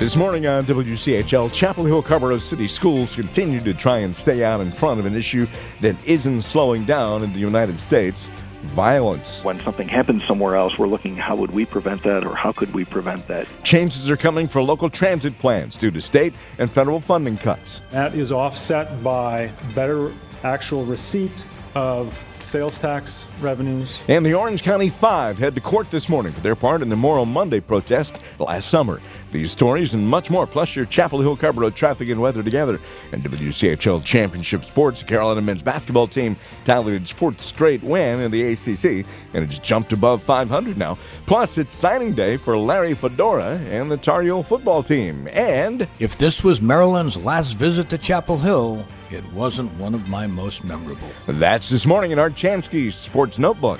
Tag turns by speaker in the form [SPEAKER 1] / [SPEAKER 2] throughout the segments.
[SPEAKER 1] This morning on WCHL, Chapel Hill Carrboro City Schools continue to try and stay out in front of an issue that isn't slowing down in the United States: violence.
[SPEAKER 2] When something happens somewhere else, we're looking, how would we prevent that, or how could we prevent that?
[SPEAKER 1] Changes are coming for local transit plans due to state and federal funding cuts.
[SPEAKER 3] That is offset by better actual receipt of sales tax revenues.
[SPEAKER 1] And the Orange County Five head to court this morning for their part in the Memorial Monday protest last summer. These stories and much more, plus your Chapel Hill Carrboro traffic and weather together. And WCHL Championship Sports, the Carolina men's basketball team tallied its fourth straight win in the ACC, and it's jumped above 500 now. Plus, it's signing day for Larry Fedora and the Tar Heel football team. And
[SPEAKER 4] if this was Maryland's last visit to Chapel Hill, it wasn't one of my most memorable.
[SPEAKER 1] That's this morning in Art Chansky's Sports Notebook.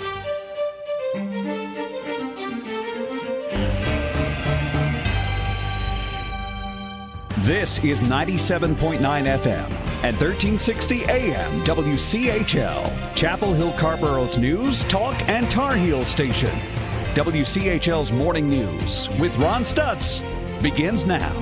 [SPEAKER 5] This is 97.9 FM and 1360 AM WCHL, Chapel Hill Carrboro's news, talk, and Tar Heel station. WCHL's Morning News with Ron Stutz begins now.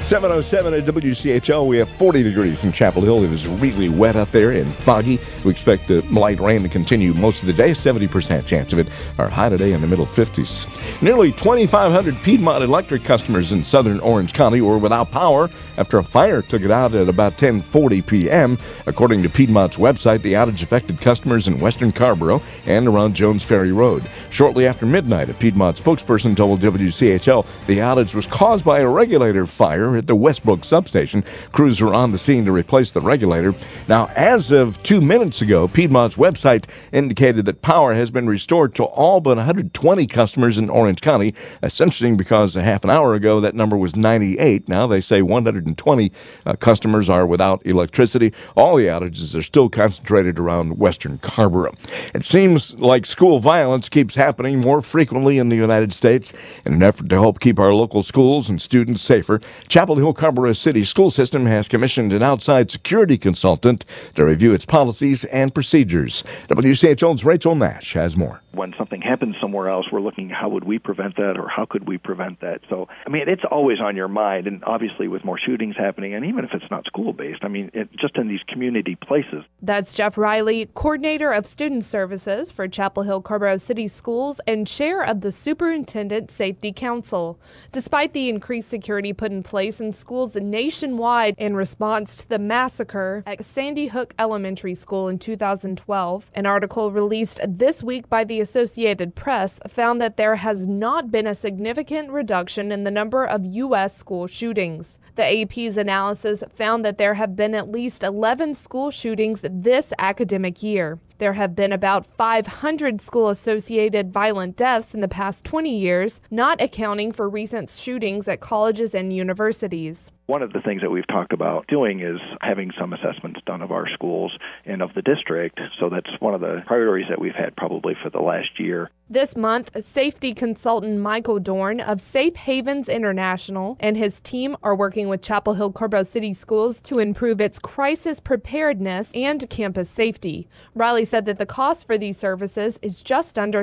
[SPEAKER 1] 7:07 at WCHL. We have 40 degrees in Chapel Hill. It is really wet out there and foggy. We expect the light rain to continue most of the day. 70% chance of it. Our high today in the middle 50s. Nearly 2,500 Piedmont Electric customers in southern Orange County were without power after a fire took it out at about 10:40 p.m. According to Piedmont's website, the outage affected customers in western Carrboro and around Jones Ferry Road. Shortly after midnight, a Piedmont spokesperson told WCHL the outage was caused by a regulator fire at the Westbrook substation. Crews were on the scene to replace the regulator. Now, as of 2 minutes ago, Piedmont's website indicated that power has been restored to all but 120 customers in Orange County. That's interesting because a half an hour ago that number was 98. Now they say 120 customers are without electricity. All the outages are still concentrated around western Carrboro. It seems like school violence keeps happening more frequently in the United States. In an effort to help keep our local schools and students safer, Chapel Hill Carrboro City School System has commissioned an outside security consultant to review its policies and procedures. WCHL's Rachel Nash has more.
[SPEAKER 2] When something happens somewhere else, we're looking, how would we prevent that, or how could we prevent that? So, it's always on your mind, and obviously with more shootings happening, and even if it's not school-based, just in these community places.
[SPEAKER 6] That's Jeff Riley, Coordinator of Student Services for Chapel Hill Carrboro City Schools and Chair of the Superintendent Safety Council. Despite the increased security put in place in schools nationwide in response to the massacre at Sandy Hook Elementary School in 2012, an article released this week by the Associated Press found that there has not been a significant reduction in the number of U.S. school shootings. The AP's analysis found that there have been at least 11 school shootings this academic year. There have been about 500 school-associated violent deaths in the past 20 years, not accounting for recent shootings at colleges and universities.
[SPEAKER 2] One of the things that we've talked about doing is having some assessments done of our schools and of the district, so that's one of the priorities that we've had probably for the last year.
[SPEAKER 6] This month, safety consultant Michael Dorn of Safe Havens International and his team are working with Chapel Hill Carrboro City Schools to improve its crisis preparedness and campus safety. Riley said that the cost for these services is just under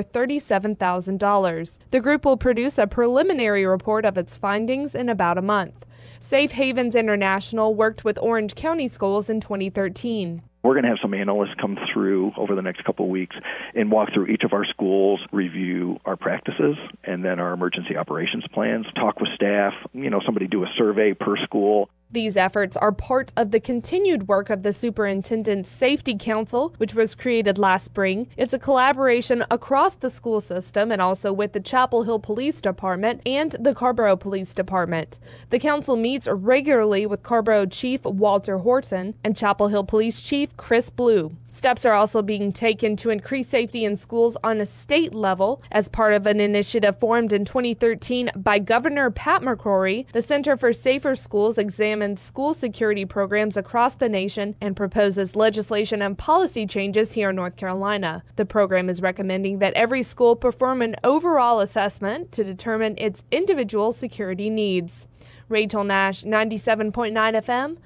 [SPEAKER 6] $37,000. The group will produce a preliminary report of its findings in about a month. Safe Havens International worked with Orange County schools in 2013.
[SPEAKER 2] We're going to have some analysts come through over the next couple of weeks and walk through each of our schools, review our practices, and then our emergency operations plans, talk with staff, somebody do a survey per school.
[SPEAKER 6] These efforts are part of the continued work of the Superintendent's Safety Council, which was created last spring. It's a collaboration across the school system and also with the Chapel Hill Police Department and the Carrboro Police Department. The council meets regularly with Carrboro Chief Walter Horton and Chapel Hill Police Chief Chris Blue. Steps are also being taken to increase safety in schools on a state level. As part of an initiative formed in 2013 by Governor Pat McCrory, the Center for Safer Schools examines school security programs across the nation and proposes legislation and policy changes here in North Carolina. The program is recommending that every school perform an overall assessment to determine its individual security needs. Rachel Nash, 97.9 FM,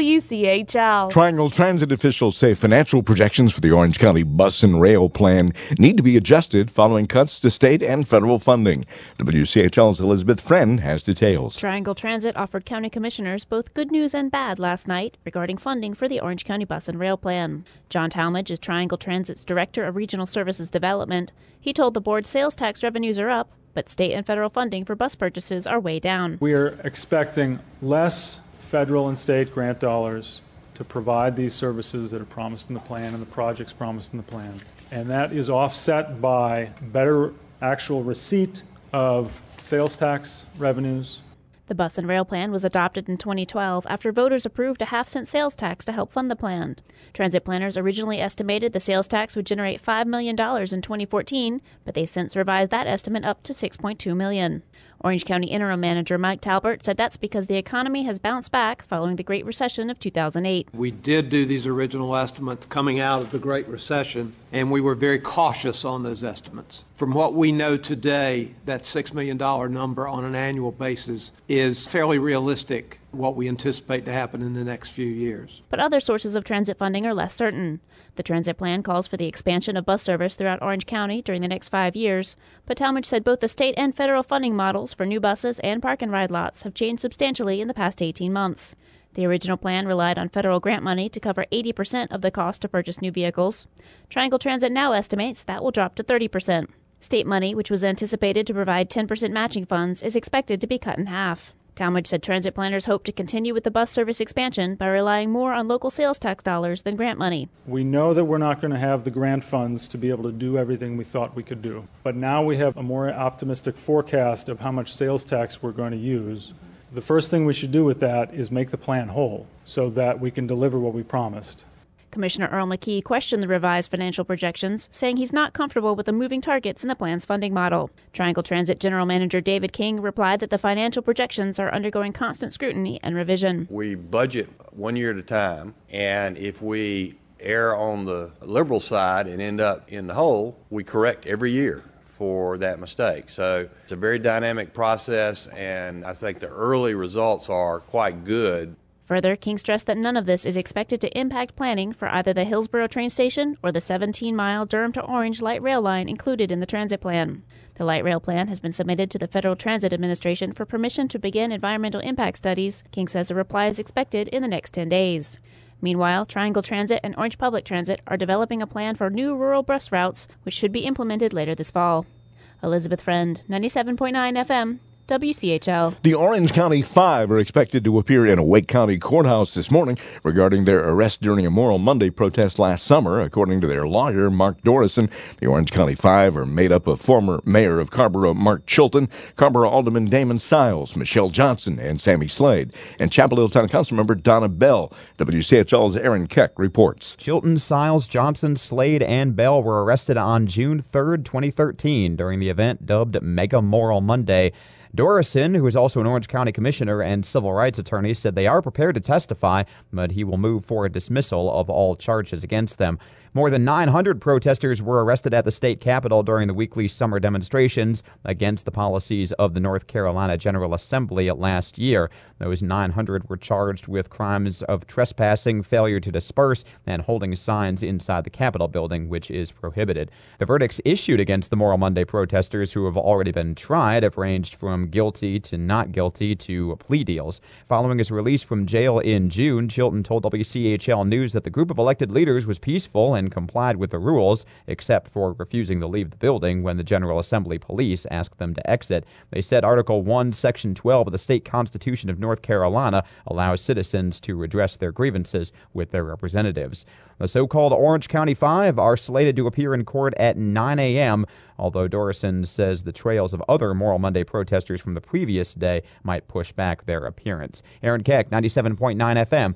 [SPEAKER 6] WCHL.
[SPEAKER 1] Triangle Transit officials say financial projections for the Orange County Bus and Rail Plan need to be adjusted following cuts to state and federal funding. WCHL's Elizabeth Friend has details.
[SPEAKER 7] Triangle Transit offered county commissioners both good news and bad last night regarding funding for the Orange County Bus and Rail Plan. John Talmadge is Triangle Transit's Director of Regional Services Development. He told the board sales tax revenues are up, but state and federal funding for bus purchases are way down.
[SPEAKER 3] We are expecting less federal and state grant dollars to provide these services that are promised in the plan and the projects promised in the plan. And that is offset by better actual receipt of sales tax revenues.
[SPEAKER 7] The Bus and Rail Plan was adopted in 2012 after voters approved a half-cent sales tax to help fund the plan. Transit planners originally estimated the sales tax would generate $5 million in 2014, but they since revised that estimate up to $6.2 million. Orange County Interim Manager Mike Talbert said that's because the economy has bounced back following the Great Recession of 2008.
[SPEAKER 8] We did do these original estimates coming out of the Great Recession, and we were very cautious on those estimates. From what we know today, that $6 million number on an annual basis is fairly realistic, what we anticipate to happen in the next few years.
[SPEAKER 7] But other sources of transit funding are less certain. The transit plan calls for the expansion of bus service throughout Orange County during the next 5 years, but Talmadge said both the state and federal funding models for new buses and park and ride lots have changed substantially in the past 18 months. The original plan relied on federal grant money to cover 80% of the cost to purchase new vehicles. Triangle Transit now estimates that will drop to 30%. State money, which was anticipated to provide 10% matching funds, is expected to be cut in half. Talmadge said transit planners hope to continue with the bus service expansion by relying more on local sales tax dollars than grant money.
[SPEAKER 3] We know that we're not going to have the grant funds to be able to do everything we thought we could do. But now we have a more optimistic forecast of how much sales tax we're going to use. The first thing we should do with that is make the plan whole so that we can deliver what we promised.
[SPEAKER 7] Commissioner Earl McKee questioned the revised financial projections, saying he's not comfortable with the moving targets in the plan's funding model. Triangle Transit General Manager David King replied that the financial projections are undergoing constant scrutiny and revision.
[SPEAKER 9] We budget 1 year at a time, and if we err on the liberal side and end up in the hole, we correct every year for that mistake. So it's a very dynamic process, and I think the early results are quite good.
[SPEAKER 7] Further, King stressed that none of this is expected to impact planning for either the Hillsboro train station or the 17-mile Durham to Orange light rail line included in the transit plan. The light rail plan has been submitted to the Federal Transit Administration for permission to begin environmental impact studies. King says a reply is expected in the next 10 days. Meanwhile, Triangle Transit and Orange Public Transit are developing a plan for new rural bus routes, which should be implemented later this fall. Elizabeth Friend, 97.9 FM. WCHL.
[SPEAKER 1] The Orange County Five are expected to appear in a Wake County courthouse this morning regarding their arrest during a Moral Monday protest last summer, according to their lawyer, Mark Dorison. The Orange County Five are made up of former Mayor of Carrboro, Mark Chilton, Carrboro Alderman Damon Siles, Michelle Johnson, and Sammy Slade, and Chapel Hill Town Councilmember Donna Bell. WCHL's Aaron Keck reports.
[SPEAKER 10] Chilton, Siles, Johnson, Slade, and Bell were arrested on June 3rd, 2013, during the event dubbed Mega Moral Monday. Dorison, who is also an Orange County commissioner and civil rights attorney, said they are prepared to testify, but he will move for a dismissal of all charges against them. More than 900 protesters were arrested at the state capitol during the weekly summer demonstrations against the policies of the North Carolina General Assembly last year. Those 900 were charged with crimes of trespassing, failure to disperse, and holding signs inside the Capitol building, which is prohibited. The verdicts issued against the Moral Monday protesters who have already been tried have ranged from guilty to not guilty to plea deals. Following his release from jail in June, Chilton told WCHL News that the group of elected leaders was peaceful and complied with the rules, except for refusing to leave the building when the General Assembly police asked them to exit. They said Article 1, Section 12 of the state Constitution of North Carolina allows citizens to redress their grievances with their representatives. The so-called Orange County Five are slated to appear in court at 9 a.m., although Dorison says the trails of other Moral Monday protesters from the previous day might push back their appearance. Aaron Keck, 97.9 FM,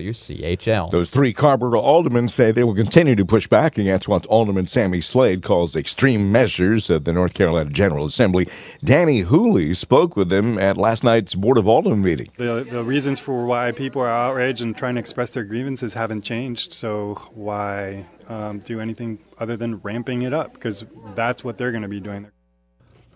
[SPEAKER 10] WCHL.
[SPEAKER 1] Those three Carrboro aldermen say they will continue to push back against what Alderman Sammy Slade calls extreme measures at the North Carolina General Assembly. Danny Hooley spoke with them at last night's Board of Aldermen meeting.
[SPEAKER 11] The reasons for why people are outraged and trying to express their grievances haven't changed, so why do anything other than ramping it up? Because that's what they're going to be doing.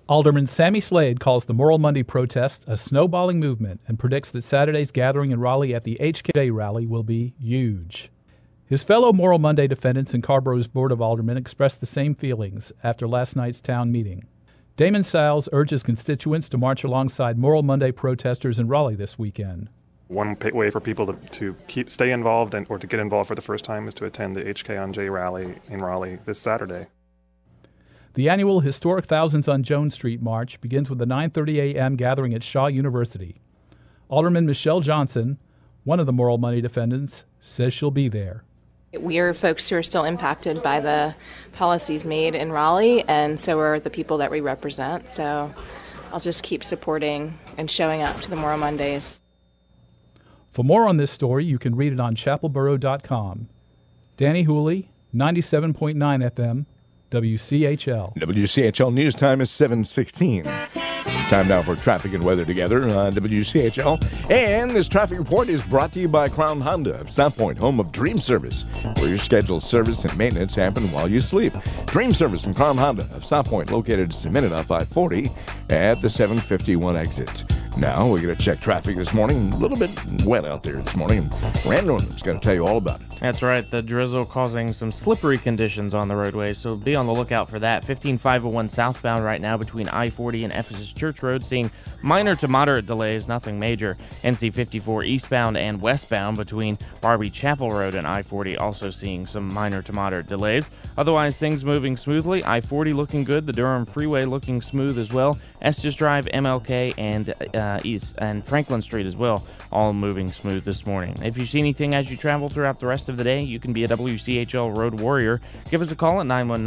[SPEAKER 12] Alderman Sammy Slade calls the Moral Monday protest a snowballing movement and predicts that Saturday's gathering in Raleigh at the HK rally will be huge. His fellow Moral Monday defendants in Carborough's Board of Aldermen expressed the same feelings after last night's town meeting. Damon Sales urges constituents to march alongside Moral Monday protesters in Raleigh this weekend.
[SPEAKER 13] One way for people to stay involved or to get involved for the first time is to attend the HK on J rally in Raleigh this Saturday.
[SPEAKER 12] The annual Historic Thousands on Jones Street March begins with a 9:30 a.m. gathering at Shaw University. Alderman Michelle Johnson, one of the Moral Monday defendants, says she'll be there.
[SPEAKER 14] We are folks who are still impacted by the policies made in Raleigh, and so are the people that we represent. So I'll just keep supporting and showing up to the Moral Mondays.
[SPEAKER 12] For more on this story, you can read it on chapelborough.com. Danny Hooley, 97.9 FM, WCHL.
[SPEAKER 1] WCHL News Time is 7:16. Time now for traffic and weather together on WCHL. And this traffic report is brought to you by Crown Honda of South Point, home of Dream Service, where your scheduled service and maintenance happen while you sleep. Dream Service from Crown Honda of South Point, located just a minute off I-40 at the 751 exit. Now we're going to check traffic this morning. A little bit wet out there this morning. Randall is going to tell you all about it.
[SPEAKER 15] That's right. The drizzle causing some slippery conditions on the roadway, so be on the lookout for that. 15501 southbound right now between I-40 and Ephesus Church Road, seeing minor to moderate delays, nothing major. NC 54 eastbound and westbound between Barbie Chapel Road and I-40, also seeing some minor to moderate delays. Otherwise, things moving smoothly. I-40 looking good. The Durham Freeway looking smooth as well. Estes Drive, MLK, and East and Franklin Street as well, all moving smooth this morning. If you see anything as you travel throughout the rest of the day, you can be a WCHL Road Warrior. Give us a call at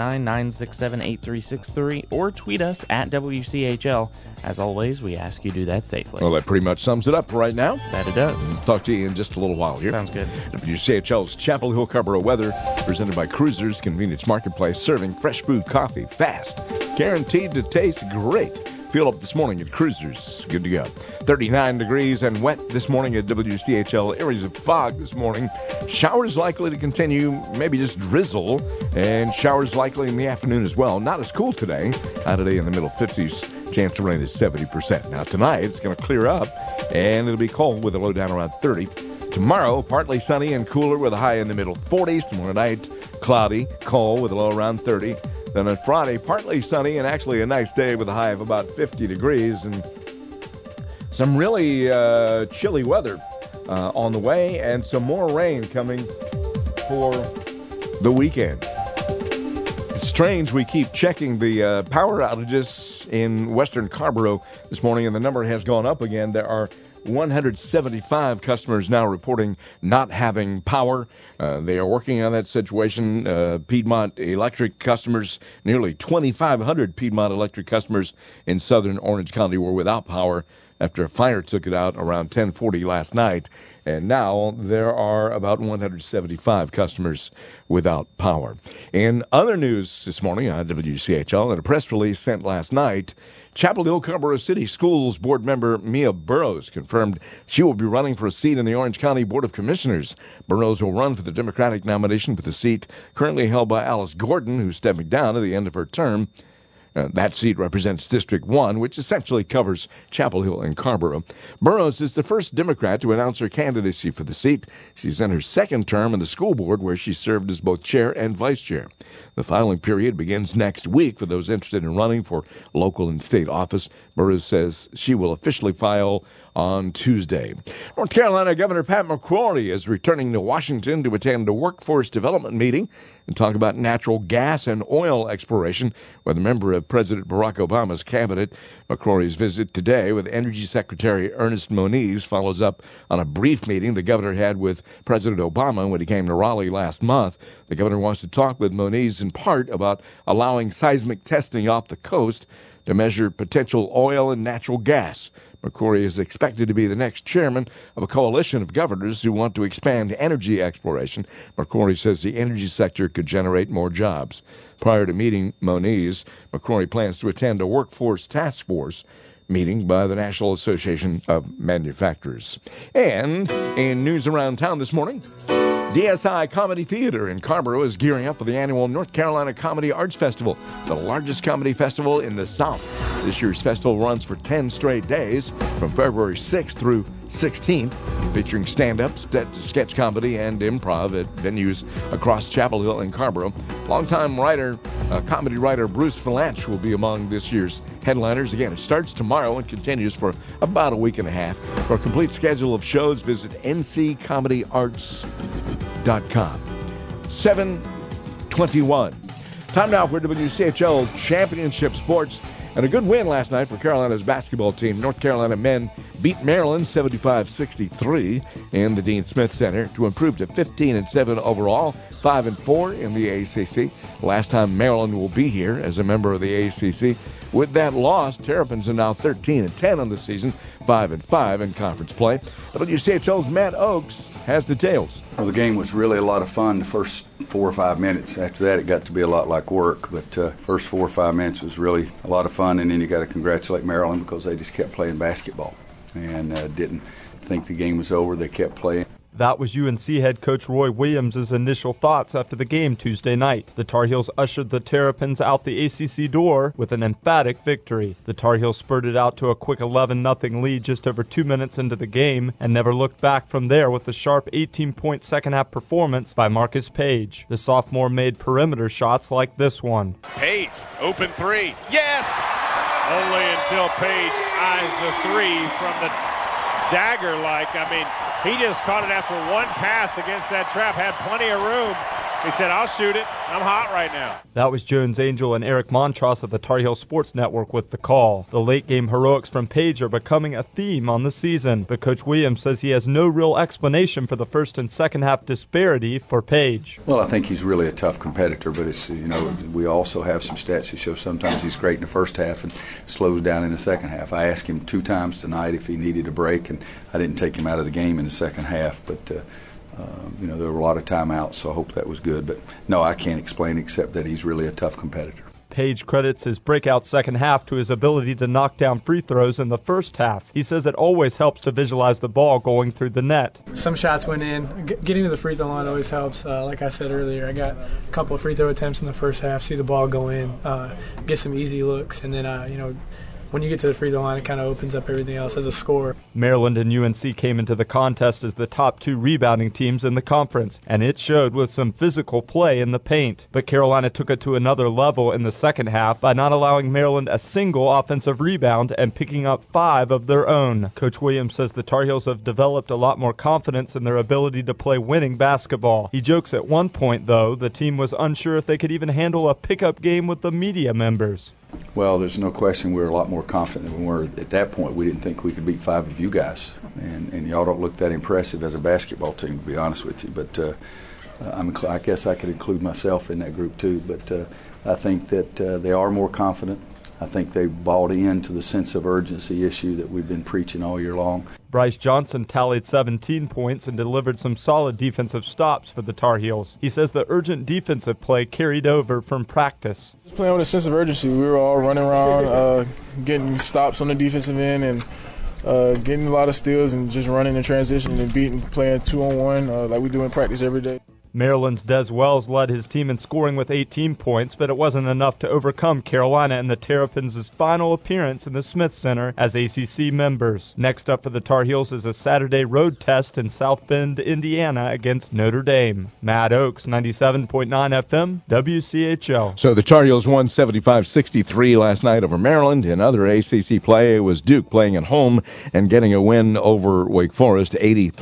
[SPEAKER 15] 919-967-8363 or tweet us at WCHL. As always, we ask you to do that safely.
[SPEAKER 1] Well, that pretty much sums it up right now.
[SPEAKER 15] That it does.
[SPEAKER 1] Talk to you in just a little while here.
[SPEAKER 15] Sounds good.
[SPEAKER 1] WCHL's Chapel Hill Carrboro weather, presented by Cruisers Convenience Marketplace, serving fresh food coffee fast, guaranteed to taste great. Fuel up this morning at Cruisers. Good to go. 39 degrees and wet this morning at WCHL. Areas of fog this morning. Showers likely to continue, maybe just drizzle, and showers likely in the afternoon as well. Not as cool today. Today in the middle 50s. Chance of rain is 70%. Now tonight it's going to clear up, and it'll be cold with a low down around 30. Tomorrow, partly sunny and cooler with a high in the middle 40s. Tomorrow night, cloudy, cold with a low around 30. Then on Friday, partly sunny and actually a nice day with a high of about 50 degrees and some really chilly weather on the way and some more rain coming for the weekend. It's strange. We keep checking the power outages in western Carrboro this morning, and the number has gone up again. There are 175 customers now reporting not having power. They are working on that situation. Piedmont Electric customers, nearly 2,500 Piedmont Electric customers in southern Orange County were without power after a fire took it out around 10:40 last night. And now there are about 175 customers without power. In other news this morning on WCHL, in a press release sent last night, Chapel Hill Carrboro City Schools Board member Mia Burrows confirmed she will be running for a seat in the Orange County Board of Commissioners. Burrows will run for the Democratic nomination for the seat currently held by Alice Gordon, who's stepping down at the end of her term. That seat represents District 1, which essentially covers Chapel Hill and Carrboro. Burrows is the first Democrat to announce her candidacy for the seat. She's in her second term in the school board, where she served as both chair and vice chair. The filing period begins next week for those interested in running for local and state office. Burrows says she will officially file on Tuesday. North Carolina Governor Pat McCrory is returning to Washington to attend a workforce development meeting and talk about natural gas and oil exploration with a member of President Barack Obama's cabinet. McCrory's visit today with Energy Secretary Ernest Moniz follows up on a brief meeting the governor had with President Obama when he came to Raleigh last month. The governor wants to talk with Moniz in part about allowing seismic testing off the coast to measure potential oil and natural gas. McCrory is expected to be the next chairman of a coalition of governors who want to expand energy exploration. McCrory says the energy sector could generate more jobs. Prior to meeting Moniz, McCrory plans to attend a workforce task force meeting by the National Association of Manufacturers. And in news around town this morning, DSI Comedy Theater in Carrboro is gearing up for the annual North Carolina Comedy Arts Festival, the largest comedy festival in the South. This year's festival runs for 10 straight days from February 6th through 16th, featuring stand-ups, sketch comedy, and improv at venues across Chapel Hill and Carrboro. Longtime comedy writer Bruce Vilanch will be among this year's headliners. Again, it starts tomorrow and continues for about a week and a half. For a complete schedule of shows, visit nccomedyarts.com. 7:21. Time now for WCHL Championship Sports. And a good win last night for Carolina's basketball team. North Carolina men beat Maryland 75-63 in the Dean Smith Center to improve to 15-7 overall, 5-4 in the ACC. Last time Maryland will be here as a member of the ACC. With that loss, Terrapins are now 13-10 on the season, 5-5 in conference play. WCHL's Matt Oakes has details.
[SPEAKER 16] Well, the game was really a lot of fun the first 4 or 5 minutes. After that, it got to be a lot like work. But first 4 or 5 minutes was really a lot of fun. And then you got to congratulate Maryland because they just kept playing basketball and didn't think the game was over. They kept playing.
[SPEAKER 17] That was UNC head coach Roy Williams' initial thoughts after the game Tuesday night. The Tar Heels ushered the Terrapins out the ACC door with an emphatic victory. The Tar Heels spurted out to a quick 11-0 lead just over 2 minutes into the game and never looked back from there with a sharp 18-point second-half performance by Marcus Page. The sophomore made perimeter shots like this one.
[SPEAKER 18] Page, open three. Yes! Only until Page eyes the three from the dagger-like. He just caught it after one pass against that trap, had plenty of room. He said, I'll shoot it. I'm hot right now.
[SPEAKER 17] That was Jones Angel and Eric Montross of the Tar Heel Sports Network with the call. The late-game heroics from Page are becoming a theme on the season, but Coach Williams says he has no real explanation for the first and second half disparity for Page.
[SPEAKER 16] Well, I think he's really a tough competitor, but it's we also have some stats that show sometimes he's great in the first half and slows down in the second half. I asked him 2 times tonight if he needed a break, and I didn't take him out of the game in the second half, but there were a lot of timeouts, so I hope that was good. But no, I can't explain except that he's really a tough competitor.
[SPEAKER 17] Page credits his breakout second half to his ability to knock down free throws in the first half. He says it always helps to visualize the ball going through the net.
[SPEAKER 19] Some shots went in. Getting to the free throw line always helps. Like I said earlier, I got a couple of free throw attempts in the first half, see the ball go in, get some easy looks, and then, when you get to the free throw line, it kind of opens up everything else as a scorer.
[SPEAKER 17] Maryland and UNC came into the contest as the top 2 rebounding teams in the conference, and it showed with some physical play in the paint. But Carolina took it to another level in the second half by not allowing Maryland a single offensive rebound and picking up 5 of their own. Coach Williams says the Tar Heels have developed a lot more confidence in their ability to play winning basketball. He jokes at one point, though, the team was unsure if they could even handle a pickup game with the media members.
[SPEAKER 16] Well, there's no question we were a lot more confident than we were at that point. We didn't think we could beat 5 of you guys, and y'all don't look that impressive as a basketball team, to be honest with you. But I guess I could include myself in that group too. But I think that they are more confident. I think they bought into the sense of urgency issue that we've been preaching all year long.
[SPEAKER 17] Bryce Johnson tallied 17 points and delivered some solid defensive stops for the Tar Heels. He says the urgent defensive play carried over from practice.
[SPEAKER 20] Just playing with a sense of urgency. We were all running around, getting stops on the defensive end and getting a lot of steals and just running in transition and playing 2-on-1 like we do in practice every day.
[SPEAKER 17] Maryland's Des Wells led his team in scoring with 18 points, but it wasn't enough to overcome Carolina in the Terrapins' final appearance in the Smith Center as ACC members. Next up for the Tar Heels is a Saturday road test in South Bend, Indiana against Notre Dame. Matt Oakes, 97.9 FM, WCHL.
[SPEAKER 1] So the Tar Heels won 75-63 last night over Maryland. In other ACC play, it was Duke playing at home and getting a win over Wake Forest,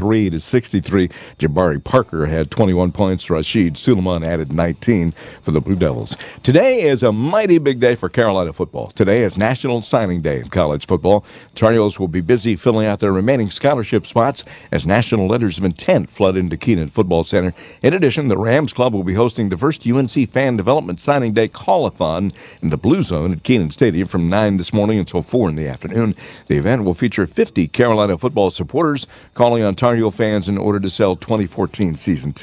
[SPEAKER 1] 83-63. Jabari Parker had 21 points. Rashid Suleiman added 19 for the Blue Devils. Today is a mighty big day for Carolina football. Today is National Signing Day in college football. Tar Heels will be busy filling out their remaining scholarship spots as national letters of intent flood into Kenan Football Center. In addition, the Rams Club will be hosting the first UNC Fan Development Signing Day Call-a-thon in the Blue Zone at Kenan Stadium from 9 this morning until 4 in the afternoon. The event will feature 50 Carolina football supporters calling on Tar Heel fans in order to sell 2014 season tickets.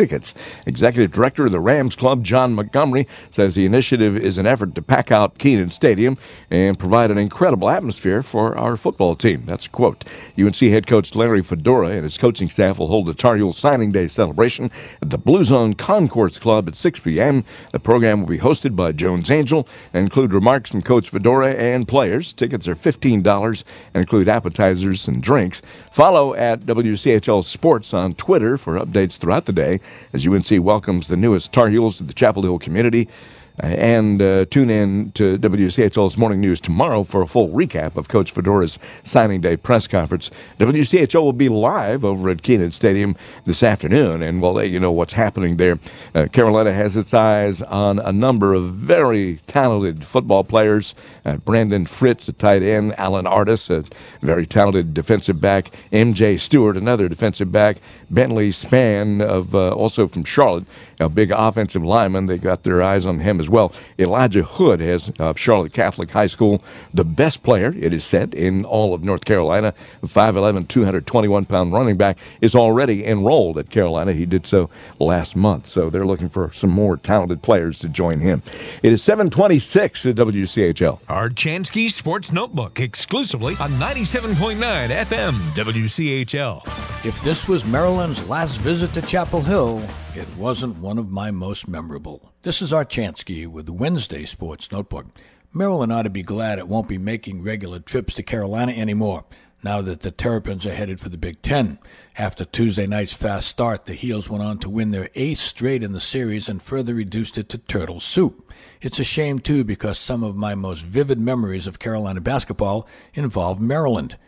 [SPEAKER 1] Executive Director of the Rams Club, John Montgomery, says the initiative is an effort to pack out Kenan Stadium and provide an incredible atmosphere for our football team. That's a quote. UNC head coach Larry Fedora and his coaching staff will hold a Tar Heel Signing Day celebration at the Blue Zone Concourse Club at 6 p.m. The program will be hosted by Jones Angell and include remarks from Coach Fedora and players. Tickets are $15 and include appetizers and drinks. Follow at WCHL Sports on Twitter for updates throughout the day as UNC welcomes the newest Tar Heels to the Chapel Hill community. And tune in to WCHL's Morning News tomorrow for a full recap of Coach Fedora's signing day press conference. WCHL will be live over at Kenan Stadium this afternoon, and we'll let you know what's happening there. Carolina has its eyes on a number of very talented football players. Brandon Fritz, a tight end. Alan Artis, a very talented defensive back. M.J. Stewart, another defensive back. Bentley Spann, also from Charlotte, a big offensive lineman. They got their eyes on him as well. Elijah Hood has Charlotte Catholic High School, the best player, it is said, in all of North Carolina. The 5'11", 221-pound running back is already enrolled at Carolina. He did so last month, so they're looking for some more talented players to join him. It is 7:26 at WCHL.
[SPEAKER 21] Our Chansky Sports Notebook, exclusively on 97.9 FM WCHL.
[SPEAKER 4] If this was Maryland's last visit to Chapel Hill, it wasn't one of my most memorable. This is Archansky with the Wednesday Sports Notebook. Maryland ought to be glad it won't be making regular trips to Carolina anymore, now that the Terrapins are headed for the Big Ten. After Tuesday night's fast start, the Heels went on to win their 8th straight in the series and further reduced it to turtle soup. It's a shame, too, because some of my most vivid memories of Carolina basketball involve Maryland.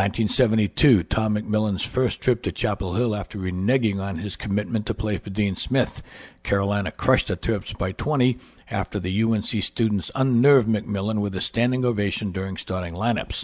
[SPEAKER 4] 1972, Tom McMillan's first trip to Chapel Hill after reneging on his commitment to play for Dean Smith. Carolina crushed the Terps by 20 after the UNC students unnerved McMillan with a standing ovation during starting lineups.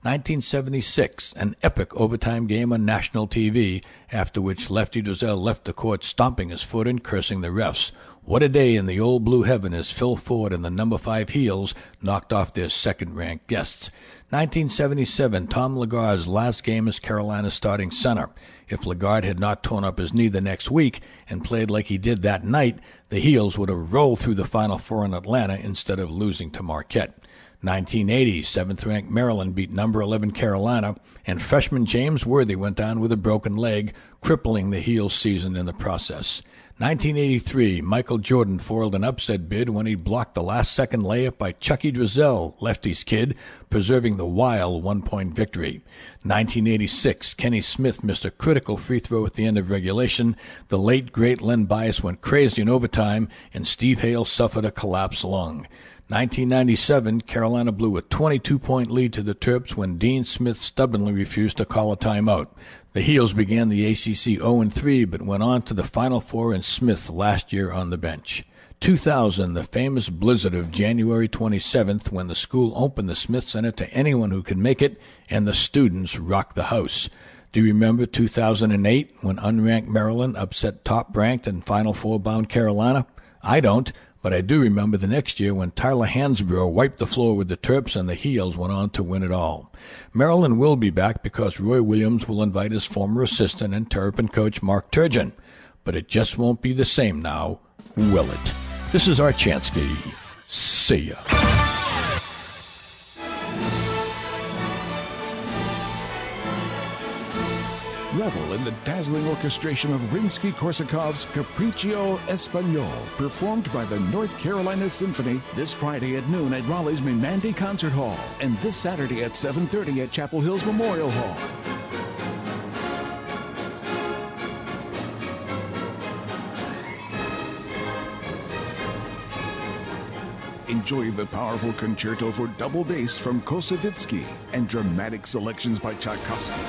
[SPEAKER 4] 1976, an epic overtime game on national TV, after which Lefty Driesell left the court stomping his foot and cursing the refs. What a day in the old blue heaven as Phil Ford and the number 5 Heels knocked off their second-ranked guests. 1977, Tom Lagarde's last game as Carolina's starting center. If Lagarde had not torn up his knee the next week and played like he did that night, the Heels would have rolled through the Final Four in Atlanta instead of losing to Marquette. 1980, 7th-ranked Maryland beat number 11 Carolina, and freshman James Worthy went down with a broken leg, crippling the Heels' season in the process. 1983, Michael Jordan foiled an upset bid when he blocked the last-second layup by Chucky Driesell, Lefty's kid, preserving the Wild one-point victory. 1986, Kenny Smith missed a critical free throw at the end of regulation. The late, great Len Bias went crazy in overtime, and Steve Hale suffered a collapsed lung. 1997, Carolina blew a 22-point lead to the Terps when Dean Smith stubbornly refused to call a timeout. The Heels began the ACC 0-3, but went on to the Final Four in Smith's last year on the bench. 2000, the famous blizzard of January 27th, when the school opened the Smith Center to anyone who could make it, and the students rocked the house. Do you remember 2008, when unranked Maryland upset top-ranked and Final Four-bound Carolina? I don't. But I do remember the next year when Tyler Hansbrough wiped the floor with the Terps and the Heels went on to win it all. Maryland will be back because Roy Williams will invite his former assistant and Terrapin coach Mark Turgeon. But it just won't be the same now, will it? This is Archansky. See ya.
[SPEAKER 22] Revel in the dazzling orchestration of Rimsky-Korsakov's Capriccio Espagnol, performed by the North Carolina Symphony this Friday at noon at Raleigh's Menandy Concert Hall, and this Saturday at 7:30 at Chapel Hill's Memorial Hall. Enjoy the powerful concerto for double bass from Kosovitsky and dramatic selections by Tchaikovsky.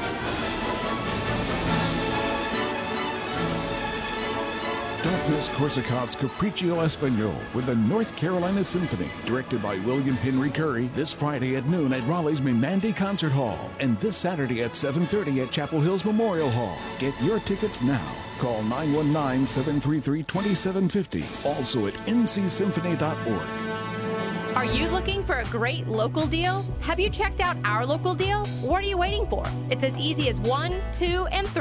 [SPEAKER 22] Don't miss Korsakov's Capriccio Espagnol with the North Carolina Symphony, directed by William Henry Curry, this Friday at noon at Raleigh's Menandy Concert Hall, and this Saturday at 7:30 at Chapel Hill's Memorial Hall. Get your tickets now. Call 919-733-2750. Also at ncsymphony.org.
[SPEAKER 23] Are you looking for a great local deal? Have you checked out our local deal? What are you waiting for? It's as easy as 1, 2, and 3.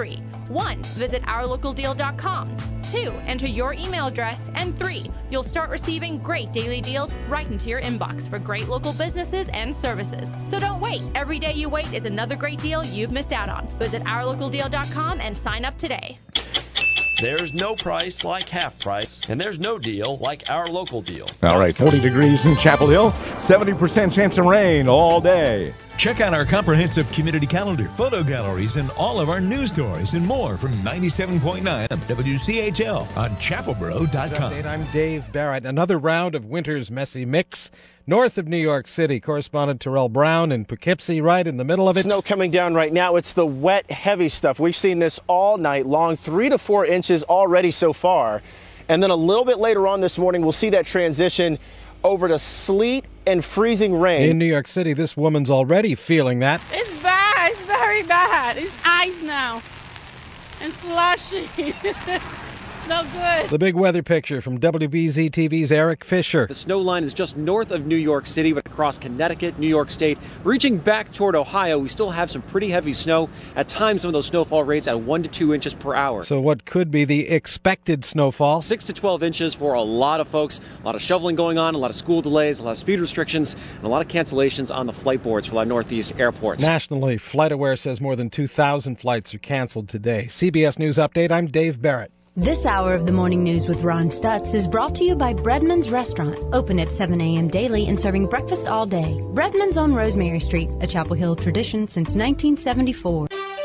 [SPEAKER 23] 1. Visit ourlocaldeal.com. 2. Enter your email address. And 3. You'll start receiving great daily deals right into your inbox for great local businesses and services. So don't wait. Every day you wait is another great deal you've missed out on. Visit ourlocaldeal.com and sign up today.
[SPEAKER 2] There's no price like half price, and there's no deal like our local deal.
[SPEAKER 1] All right, 40 degrees in Chapel Hill, 70% chance of rain all day.
[SPEAKER 21] Check out our comprehensive community calendar, photo galleries, and all of our news stories and more from 97.9 WCHL on chapelboro.com.
[SPEAKER 5] I'm Dave Barrett. Another round of winter's messy mix. North of New York City, correspondent Terrell Brown in Poughkeepsie, right in the middle of it.
[SPEAKER 6] Snow coming down right now. It's the wet, heavy stuff. We've seen this all night long, 3 to 4 inches already so far. And then a little bit later on this morning, we'll see that transition over to sleet and freezing rain.
[SPEAKER 5] In New York City, this woman's already feeling that.
[SPEAKER 24] It's bad. It's very bad. It's ice now and slushy. It's no good.
[SPEAKER 5] The big weather picture from WBZ TV's Eric Fisher.
[SPEAKER 25] The snow line is just north of New York City, but across Connecticut, New York State, reaching back toward Ohio. We still have some pretty heavy snow. At times, some of those snowfall rates at 1 to 2 inches per hour.
[SPEAKER 5] So what could be the expected snowfall?
[SPEAKER 25] 6 to 12 inches for a lot of folks. A lot of shoveling going on, a lot of school delays, a lot of speed restrictions, and a lot of cancellations on the flight boards for a lot of Northeast airports.
[SPEAKER 5] Nationally, FlightAware says more than 2,000 flights are canceled today. CBS News Update, I'm Dave Barrett.
[SPEAKER 26] This hour of the Morning News with Ron Stutz is brought to you by Breadman's Restaurant, open at 7 a.m. daily and serving breakfast all day. Breadman's on Rosemary Street, a Chapel Hill tradition since 1974.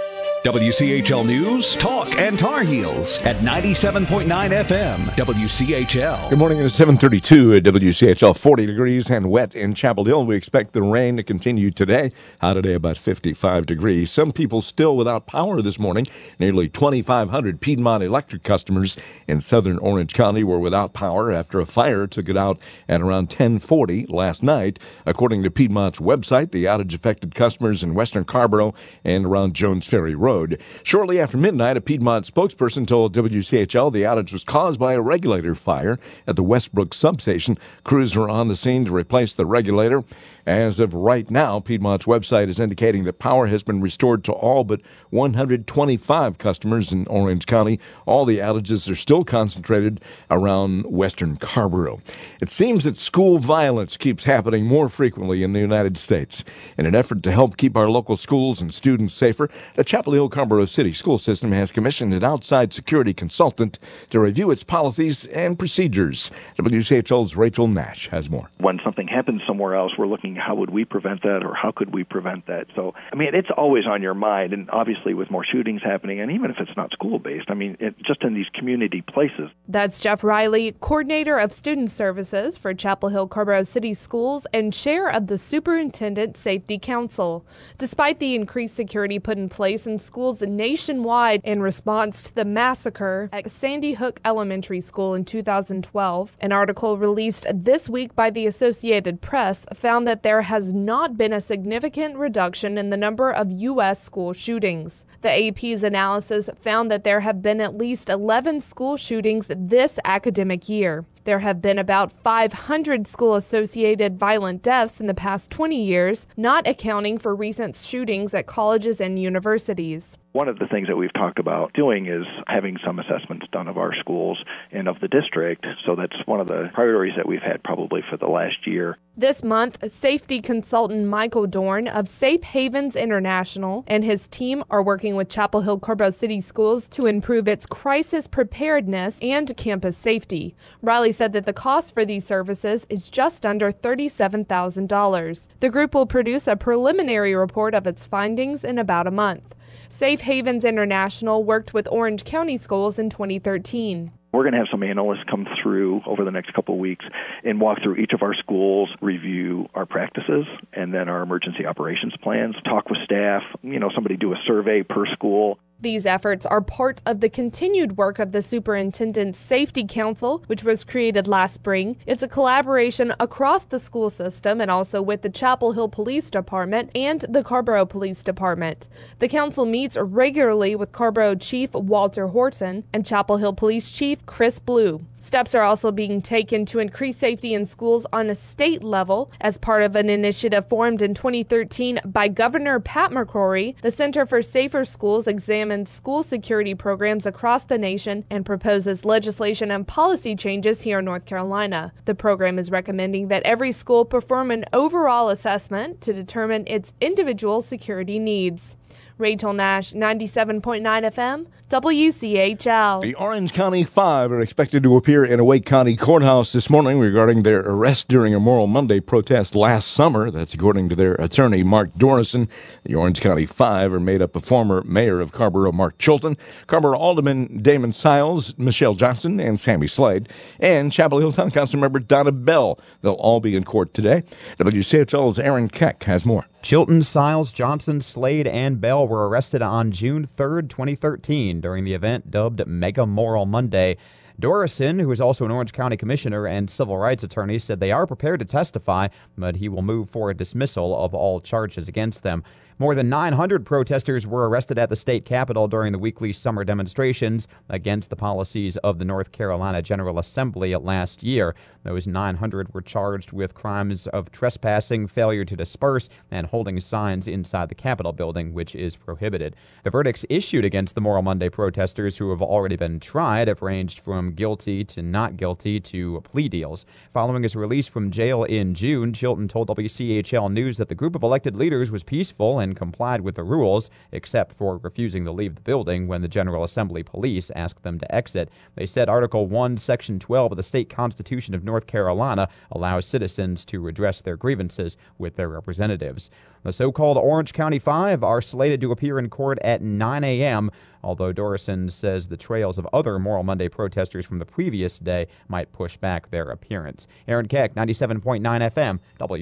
[SPEAKER 27] WCHL News, Talk, and Tar Heels at 97.9 FM, WCHL.
[SPEAKER 1] Good morning. It's 7:32 at WCHL. 40 degrees and wet in Chapel Hill. We expect the rain to continue today. High today about 55 degrees. Some people still without power this morning. Nearly 2,500 Piedmont Electric customers in southern Orange County were without power after a fire took it out at around 10:40 last night. According to Piedmont's website, the outage affected customers in western Carborough and around Jones Ferry Road. Shortly after midnight, a Piedmont spokesperson told WCHL the outage was caused by a regulator fire at the Westbrook substation. Crews were on the scene to replace the regulator. As of right now, Piedmont's website is indicating that power has been restored to all but 125 customers in Orange County. All the outages are still concentrated around western Carborough. It seems that school violence keeps happening more frequently in the United States. In an effort to help keep our local schools and students safer, the Chapel Hill Carborough City School System has commissioned an outside security consultant to review its policies and procedures. WCHL's Rachel Nash has more.
[SPEAKER 28] When something happens somewhere else, we're looking how would we prevent that, or how could we prevent that? So, I mean, it's always on your mind, and obviously with more shootings happening, and even if it's not school-based, I mean, just in these community places.
[SPEAKER 29] That's Jeff Riley, Coordinator of Student Services for Chapel Hill Carborough City Schools and Chair of the Superintendent Safety Council. Despite the increased security put in place in schools nationwide in response to the massacre at Sandy Hook Elementary School in 2012, an article released this week by the Associated Press found that there has not been a significant reduction in the number of U.S. school shootings. The AP's analysis found that there have been at least 11 school shootings this academic year. There have been about 500 school-associated violent deaths in the past 20 years, not accounting for recent shootings at colleges and universities.
[SPEAKER 28] One of the things that we've talked about doing is having some assessments done of our schools and of the district, so that's one of the priorities that we've had probably for the last year.
[SPEAKER 29] This month, safety consultant Michael Dorn of Safe Havens International and his team are working with Chapel Hill Carborough City Schools to improve its crisis preparedness and campus safety. Riley said that the cost for these services is just under $37,000. The group will produce a preliminary report of its findings in about a month. Safe Havens International worked with Orange County schools in 2013.
[SPEAKER 28] We're going to have some analysts come through over the next couple of weeks and walk through each of our schools, review our practices, and then our emergency operations plans, talk with staff, somebody do a survey per school.
[SPEAKER 29] These efforts are part of the continued work of the Superintendent Safety Council, which was created last spring. It's a collaboration across the school system and also with the Chapel Hill Police Department and the Carborough Police Department. The council meets regularly with Carborough Chief Walter Horton and Chapel Hill Police Chief Chris Blue. Steps are also being taken to increase safety in schools on a state level. As part of an initiative formed in 2013 by Governor Pat McCrory, the Center for Safer Schools examines school security programs across the nation and proposes legislation and policy changes here in North Carolina. The program is recommending that every school perform an overall assessment to determine its individual security needs. Rachel Nash, 97.9 FM, WCHL.
[SPEAKER 1] The Orange County Five are expected to appear in a Wake County courthouse this morning regarding their arrest during a Moral Monday protest last summer. That's according to their attorney, Mark Dorison. The Orange County Five are made up of former mayor of Carrboro, Mark Chilton, Carrboro Alderman Damon Siles, Michelle Johnson, and Sammy Slade, and Chapel Hill Town Council member Donna Bell. They'll all be in court today. WCHL's Aaron Keck has more.
[SPEAKER 3] Chilton, Siles, Johnson, Slade, and Bell were arrested on June 3rd, 2013 during the event dubbed Mega Moral Monday. Dorison, who is also an Orange County commissioner and civil rights attorney, said they are prepared to testify, but he will move for a dismissal of all charges against them. More than 900 protesters were arrested at the state capitol during the weekly summer demonstrations against the policies of the North Carolina General Assembly last year. Those 900 were charged with crimes of trespassing, failure to disperse, and holding signs inside the Capitol building, which is prohibited. The verdicts issued against the Moral Monday protesters who have already been tried have ranged from guilty to not guilty to plea deals. Following his release from jail in June, Chilton told WCHL News that the group of elected leaders was peaceful and complied with the rules, except for refusing to leave the building when the General Assembly police asked them to exit. They said Article 1, Section 12 of the state constitution of North Carolina allows citizens to redress their grievances with their representatives. The so-called Orange County Five are slated to appear in court at 9 a.m., although Dorison says the trails of other Moral Monday protesters from the previous day might push back their appearance. Aaron Keck, 97.9 FM,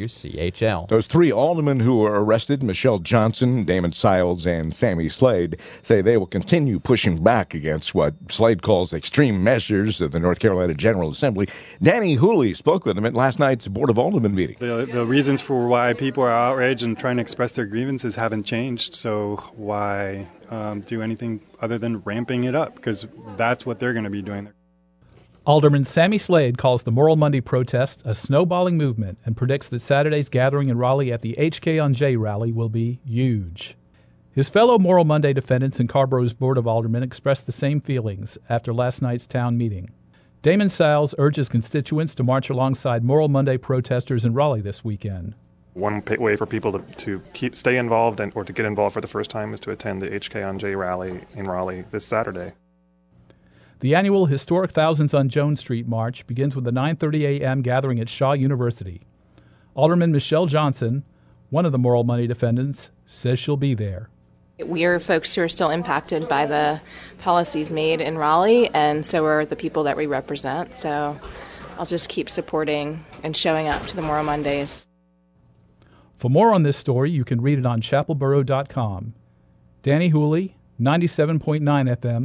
[SPEAKER 3] WCHL.
[SPEAKER 1] Those three aldermen who were arrested, Michelle Johnson, Damon Siles, and Sammy Slade, say they will continue pushing back against what Slade calls extreme measures of the North Carolina General Assembly. Danny Hooley spoke with them at last night's Board of Aldermen meeting.
[SPEAKER 7] The reasons for why people are outraged and trying to express their grievances haven't changed, so why do anything other than ramping it up? Because that's what they're going to be doing.
[SPEAKER 8] Alderman Sammy Slade calls the Moral Monday protest a snowballing movement and predicts that Saturday's gathering in Raleigh at the HK-on-J rally will be huge. His fellow Moral Monday defendants in Carrboro's Board of Aldermen expressed the same feelings after last night's town meeting. Damon Siles urges constituents to march alongside Moral Monday protesters in Raleigh this weekend.
[SPEAKER 9] One way for people to stay involved or to get involved for the first time is to attend the HK-on-J rally in Raleigh this Saturday.
[SPEAKER 8] The annual Historic Thousands on Jones Street March begins with a 9:30 a.m. gathering at Shaw University. Alderman Michelle Johnson, one of the Moral Monday defendants, says she'll be there.
[SPEAKER 10] We are folks who are still impacted by the policies made in Raleigh, and so are the people that we represent. So I'll just keep supporting and showing up to the Moral Mondays.
[SPEAKER 8] For more on this story, you can read it on chapelboro.com. Danny Hooley, 97.9 FM,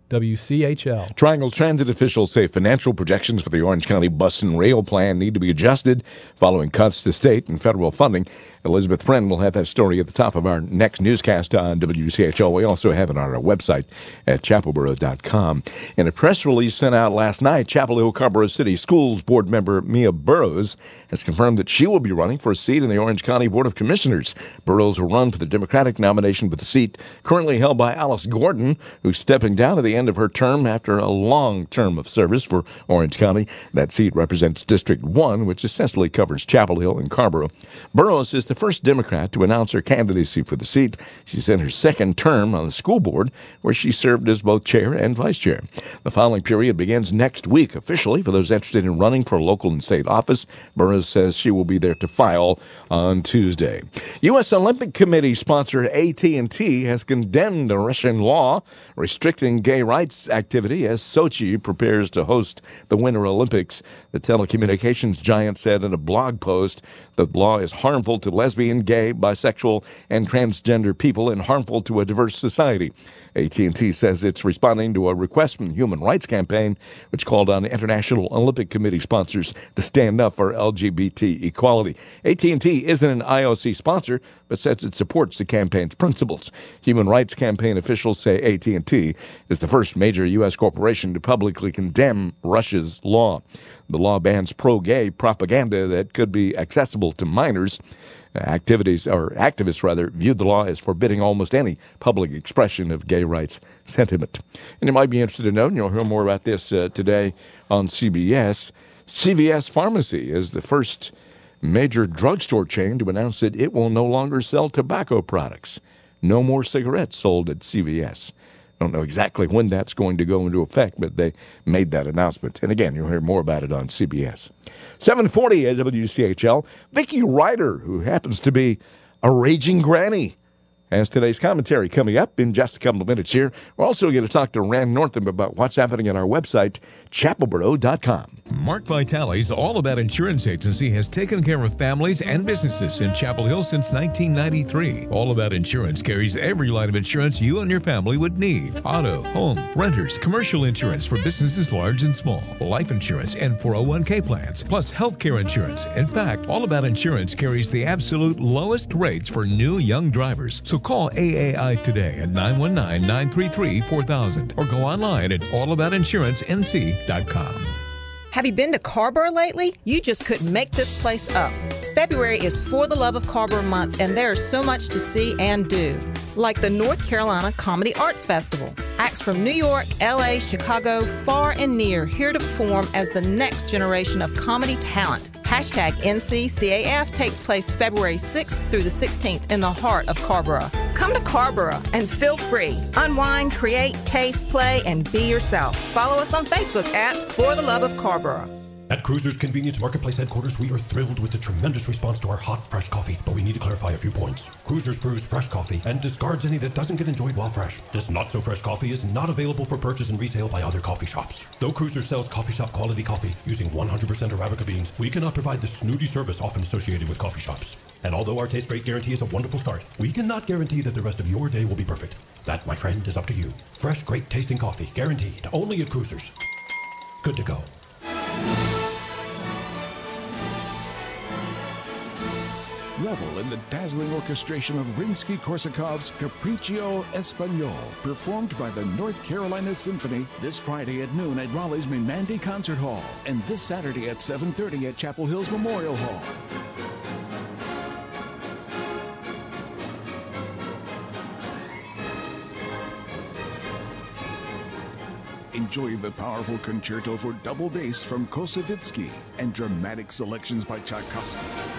[SPEAKER 8] WCHL.
[SPEAKER 1] Triangle Transit officials say financial projections for the Orange County Bus and Rail Plan need to be adjusted following cuts to state and federal funding. Elizabeth Friend will have that story at the top of our next newscast on WCHL. We also have it on our website at chapelboro.com. In a press release sent out last night, Chapel Hill Carrboro City Schools Board member Mia Burrows has confirmed that she will be running for a seat in the Orange County Board of Commissioners. Burrows will run for the Democratic nomination for the seat currently held by Alice Gordon, who's stepping down at the end of her term after a long term of service for Orange County. That seat represents District 1, which essentially covers Chapel Hill and Carrboro. Burrows is the first Democrat to announce her candidacy for the seat. She's in her second term on the school board, where she served as both chair and vice chair. The following period begins next week officially for those interested in running for local and state office. Burrows says she will be there to file on Tuesday. U.S. Olympic Committee sponsor AT&T has condemned a Russian law restricting gay rights activity as Sochi prepares to host the Winter Olympics. The telecommunications giant said in a blog post the law is harmful to lesbian, gay, bisexual, and transgender people and harmful to a diverse society. AT&T says it's responding to a request from the Human Rights Campaign, which called on International Olympic Committee sponsors to stand up for LGBT equality. AT&T isn't an IOC sponsor, but says it supports the campaign's principles. Human rights campaign officials say AT&T is the first major U.S. corporation to publicly condemn Russia's law. The law bans pro-gay propaganda that could be accessible to minors. Activists viewed the law as forbidding almost any public expression of gay rights sentiment. And you might be interested to know, and you'll hear more about this today on CBS. CVS Pharmacy is the first major drugstore chain to announce that it will no longer sell tobacco products. No more cigarettes sold at CVS. Don't know exactly when that's going to go into effect, but they made that announcement. And again, you'll hear more about it on CBS. 740 at WCHL. Vicki Ryder, who happens to be a raging granny, has today's commentary coming up in just a couple of minutes here. We're also going to talk to Rand Northam about what's happening at our website, chapelboro.com.
[SPEAKER 21] Mark Vitale's All About Insurance Agency has taken care of families and businesses in Chapel Hill since 1993. All About Insurance carries every line of insurance you and your family would need. Auto, home, renters, commercial insurance for businesses large and small, life insurance, and 401k plans, plus healthcare insurance. In fact, All About Insurance carries the absolute lowest rates for new young drivers. So call AAI today at 919-933-4000 or go online at allaboutinsurancenc.com.
[SPEAKER 11] Have you been to Carrboro lately? You just couldn't make this place up. February is For the Love of Carrboro Month, and there is so much to see and do. Like the North Carolina Comedy Arts Festival. Acts from New York, LA, Chicago, far and near, here to perform as the next generation of comedy talent. Hashtag NCCAF takes place February 6th through the 16th in the heart of Carrboro. Come to Carrboro and feel free. Unwind, create, taste, play, and be yourself. Follow us on Facebook at For the Love of Carrboro.
[SPEAKER 12] At Cruiser's Convenience Marketplace headquarters, we are thrilled with the tremendous response to our hot, fresh coffee, but we need to clarify a few points. Cruiser's brews fresh coffee and discards any that doesn't get enjoyed while fresh. This not-so-fresh coffee is not available for purchase and resale by other coffee shops. Though Cruiser sells coffee shop quality coffee using 100% Arabica beans, we cannot provide the snooty service often associated with coffee shops. And although our Taste Great guarantee is a wonderful start, we cannot guarantee that the rest of your day will be perfect. That, my friend, is up to you. Fresh, great tasting coffee, guaranteed, only at Cruiser's. Good to go.
[SPEAKER 22] Revel in the dazzling orchestration of Rimsky-Korsakov's Capriccio Espagnol, performed by the North Carolina Symphony this Friday at noon at Raleigh's Menandy Concert Hall, and this Saturday at 7:30 at Chapel Hill's Memorial Hall. Enjoy the powerful concerto for double bass from Kosovitsky and dramatic selections by Tchaikovsky.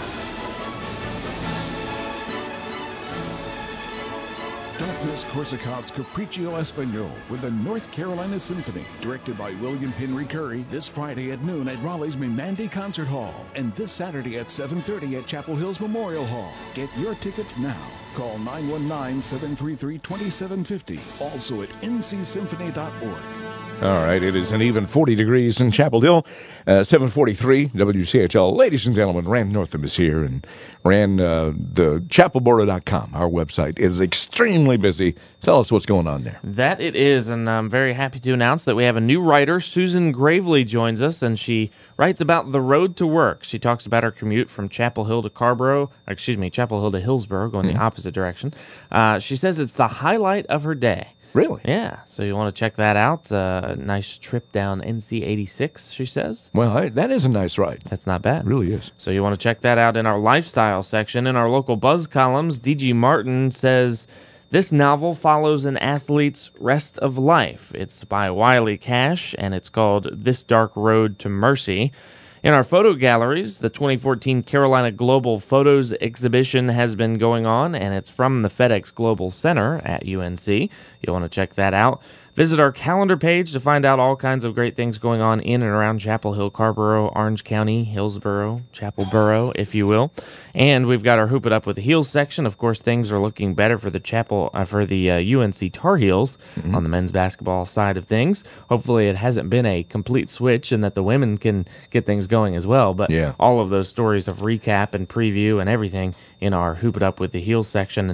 [SPEAKER 22] Don't miss Korsakov's Capriccio Espagnol with the North Carolina Symphony, directed by William Henry Curry, this Friday at noon at Raleigh's Menandy Concert Hall, and this Saturday at 7:30 at Chapel Hill's Memorial Hall. Get your tickets now. Call 919-733-2750. Also at ncsymphony.org.
[SPEAKER 1] All right, it is an even 40 degrees in Chapel Hill, 743 WCHL. Ladies and gentlemen, Rand Northam is here, and Rand, the chapelboro.com, our website, is extremely busy. Tell us what's going on there.
[SPEAKER 13] That it is, and I'm very happy to announce that we have a new writer. Susan Gravely joins us, and she writes about the road to work. She talks about her commute from Chapel Hill to Chapel Hill to Hillsboro, going the opposite direction. She says it's the highlight of her day.
[SPEAKER 1] Really?
[SPEAKER 13] Yeah, so you want to check that out. Nice trip down NC 86, she says.
[SPEAKER 1] Well, that is a nice ride.
[SPEAKER 13] That's not bad.
[SPEAKER 1] It really is.
[SPEAKER 13] So you want to check that out in our lifestyle section. In our local buzz columns, D.G. Martin says, this novel follows an athlete's rest of life. It's by Wiley Cash, and it's called This Dark Road to Mercy. In our photo galleries, the 2014 Carolina Global Photos exhibition has been going on, and it's from the FedEx Global Center at UNC. You'll want to check that out. Visit our calendar page to find out all kinds of great things going on in and around Chapel Hill, Carrboro, Orange County, Hillsboro, Chapelboro, if you will. And we've got our Hoop It Up with the Heels section. Of course, things are looking better for the UNC Tar Heels on the men's basketball side of things. Hopefully, it hasn't been a complete switch and that the women can get things going as well. But all of those stories of recap and preview and everything in our Hoop It Up with the Heels section. And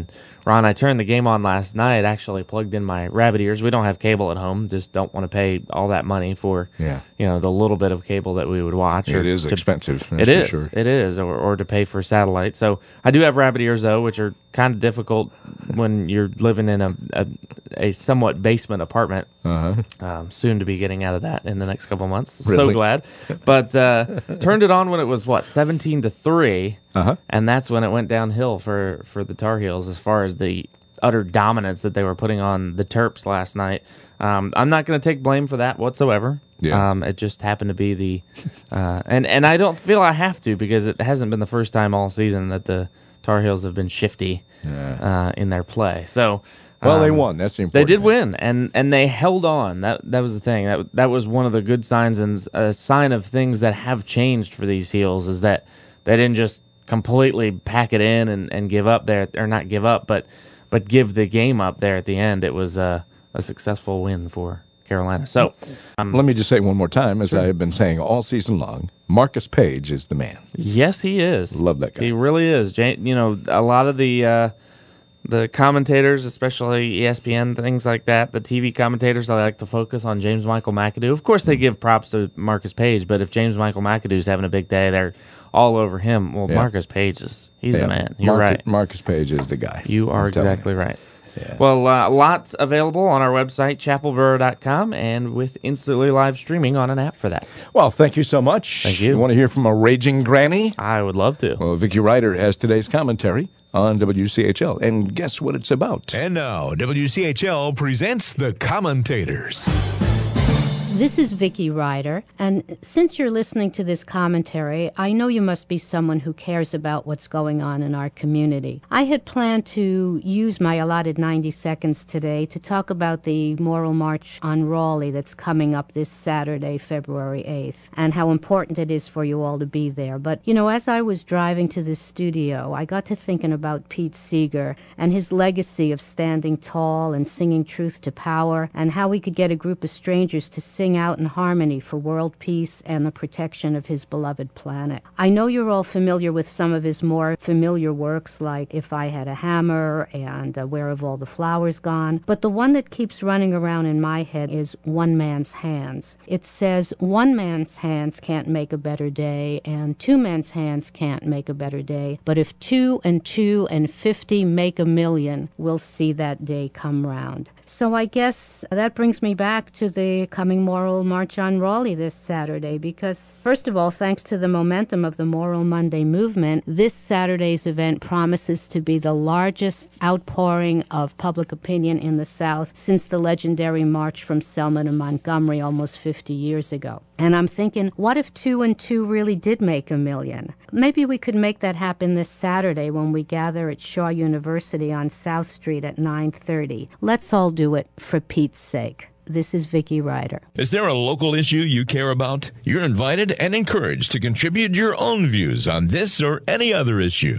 [SPEAKER 13] Ron, I turned the game on last night, actually plugged in my rabbit ears. We don't have cable at home, just don't want to pay all that money for the little bit of cable that we would watch.
[SPEAKER 1] It is expensive.
[SPEAKER 13] It is. Sure. It is, or to pay for satellite. So I do have rabbit ears, though, which are kind of difficult when you're living in a somewhat basement apartment. Soon to be getting out of that in the next couple months.
[SPEAKER 1] Really?
[SPEAKER 13] So glad. But turned it on when it was, 17-3, and that's when it went downhill for the Tar Heels as far as the utter dominance that they were putting on the Terps last night. I'm not going to take blame for that whatsoever.
[SPEAKER 1] Yeah.
[SPEAKER 13] It just happened to be the and I don't feel I have to, because it hasn't been the first time all season that the Tar Heels have been shifty in their play. So
[SPEAKER 1] well, they won. That's the important
[SPEAKER 13] They did
[SPEAKER 1] thing.
[SPEAKER 13] win, and they held on. That was the thing. That was one of the good signs, and a sign of things that have changed for these Heels, is that they didn't just completely pack it in and give up there, or not give up, but give the game up there at the end. It was a successful win for Carolina. So
[SPEAKER 1] let me just say one more time, as I have been saying all season long, Marcus Page is the man.
[SPEAKER 13] Yes, he is.
[SPEAKER 1] Love that guy.
[SPEAKER 13] He really is. A lot of the commentators, especially ESPN, things like that, the TV commentators, they like to focus on James Michael McAdoo. Of course, they give props to Marcus Page, but if James Michael McAdoo's having a big day, they're all over him. Well, Marcus Page he's the man. You're right.
[SPEAKER 1] Marcus Page is the guy.
[SPEAKER 13] You are exactly right. Yeah. Well, lots available on our website, chapelboro.com, and with instantly live streaming on an app for that.
[SPEAKER 1] Well, thank you so much.
[SPEAKER 13] Thank you.
[SPEAKER 1] You want to hear from a raging granny?
[SPEAKER 13] I would love to.
[SPEAKER 1] Well, Vicki Ryder has today's commentary on WCHL. And guess what it's about?
[SPEAKER 21] And now, WCHL presents the commentators.
[SPEAKER 4] This is Vicki Ryder, and since you're listening to this commentary, I know you must be someone who cares about what's going on in our community. I had planned to use my allotted 90 seconds today to talk about the Moral March on Raleigh that's coming up this Saturday, February 8th, and how important it is for you all to be there. But, as I was driving to the studio, I got to thinking about Pete Seeger and his legacy of standing tall and singing truth to power, and how we could get a group of strangers to sing out in harmony for world peace and the protection of his beloved planet. I know you're all familiar with some of his more familiar works, like If I Had a Hammer and Where Have All the Flowers Gone? But the one that keeps running around in my head is One Man's Hands. It says, one man's hands can't make a better day, and two men's hands can't make a better day. But if 2 and 2 and 50 make a million, we'll see that day come round. So I guess that brings me back to the coming Moral March on Raleigh this Saturday, because, first of all, thanks to the momentum of the Moral Monday movement, this Saturday's event promises to be the largest outpouring of public opinion in the South since the legendary march from Selma to Montgomery almost 50 years ago. And I'm thinking, what if 2 and 2 really did make a million? Maybe we could make that happen this Saturday when we gather at Shaw University on South Street at 9:30. Let's all do it for Pete's sake. This is Vicki Ryder.
[SPEAKER 21] Is there a local issue you care about? You're invited and encouraged to contribute your own views on this or any other issue.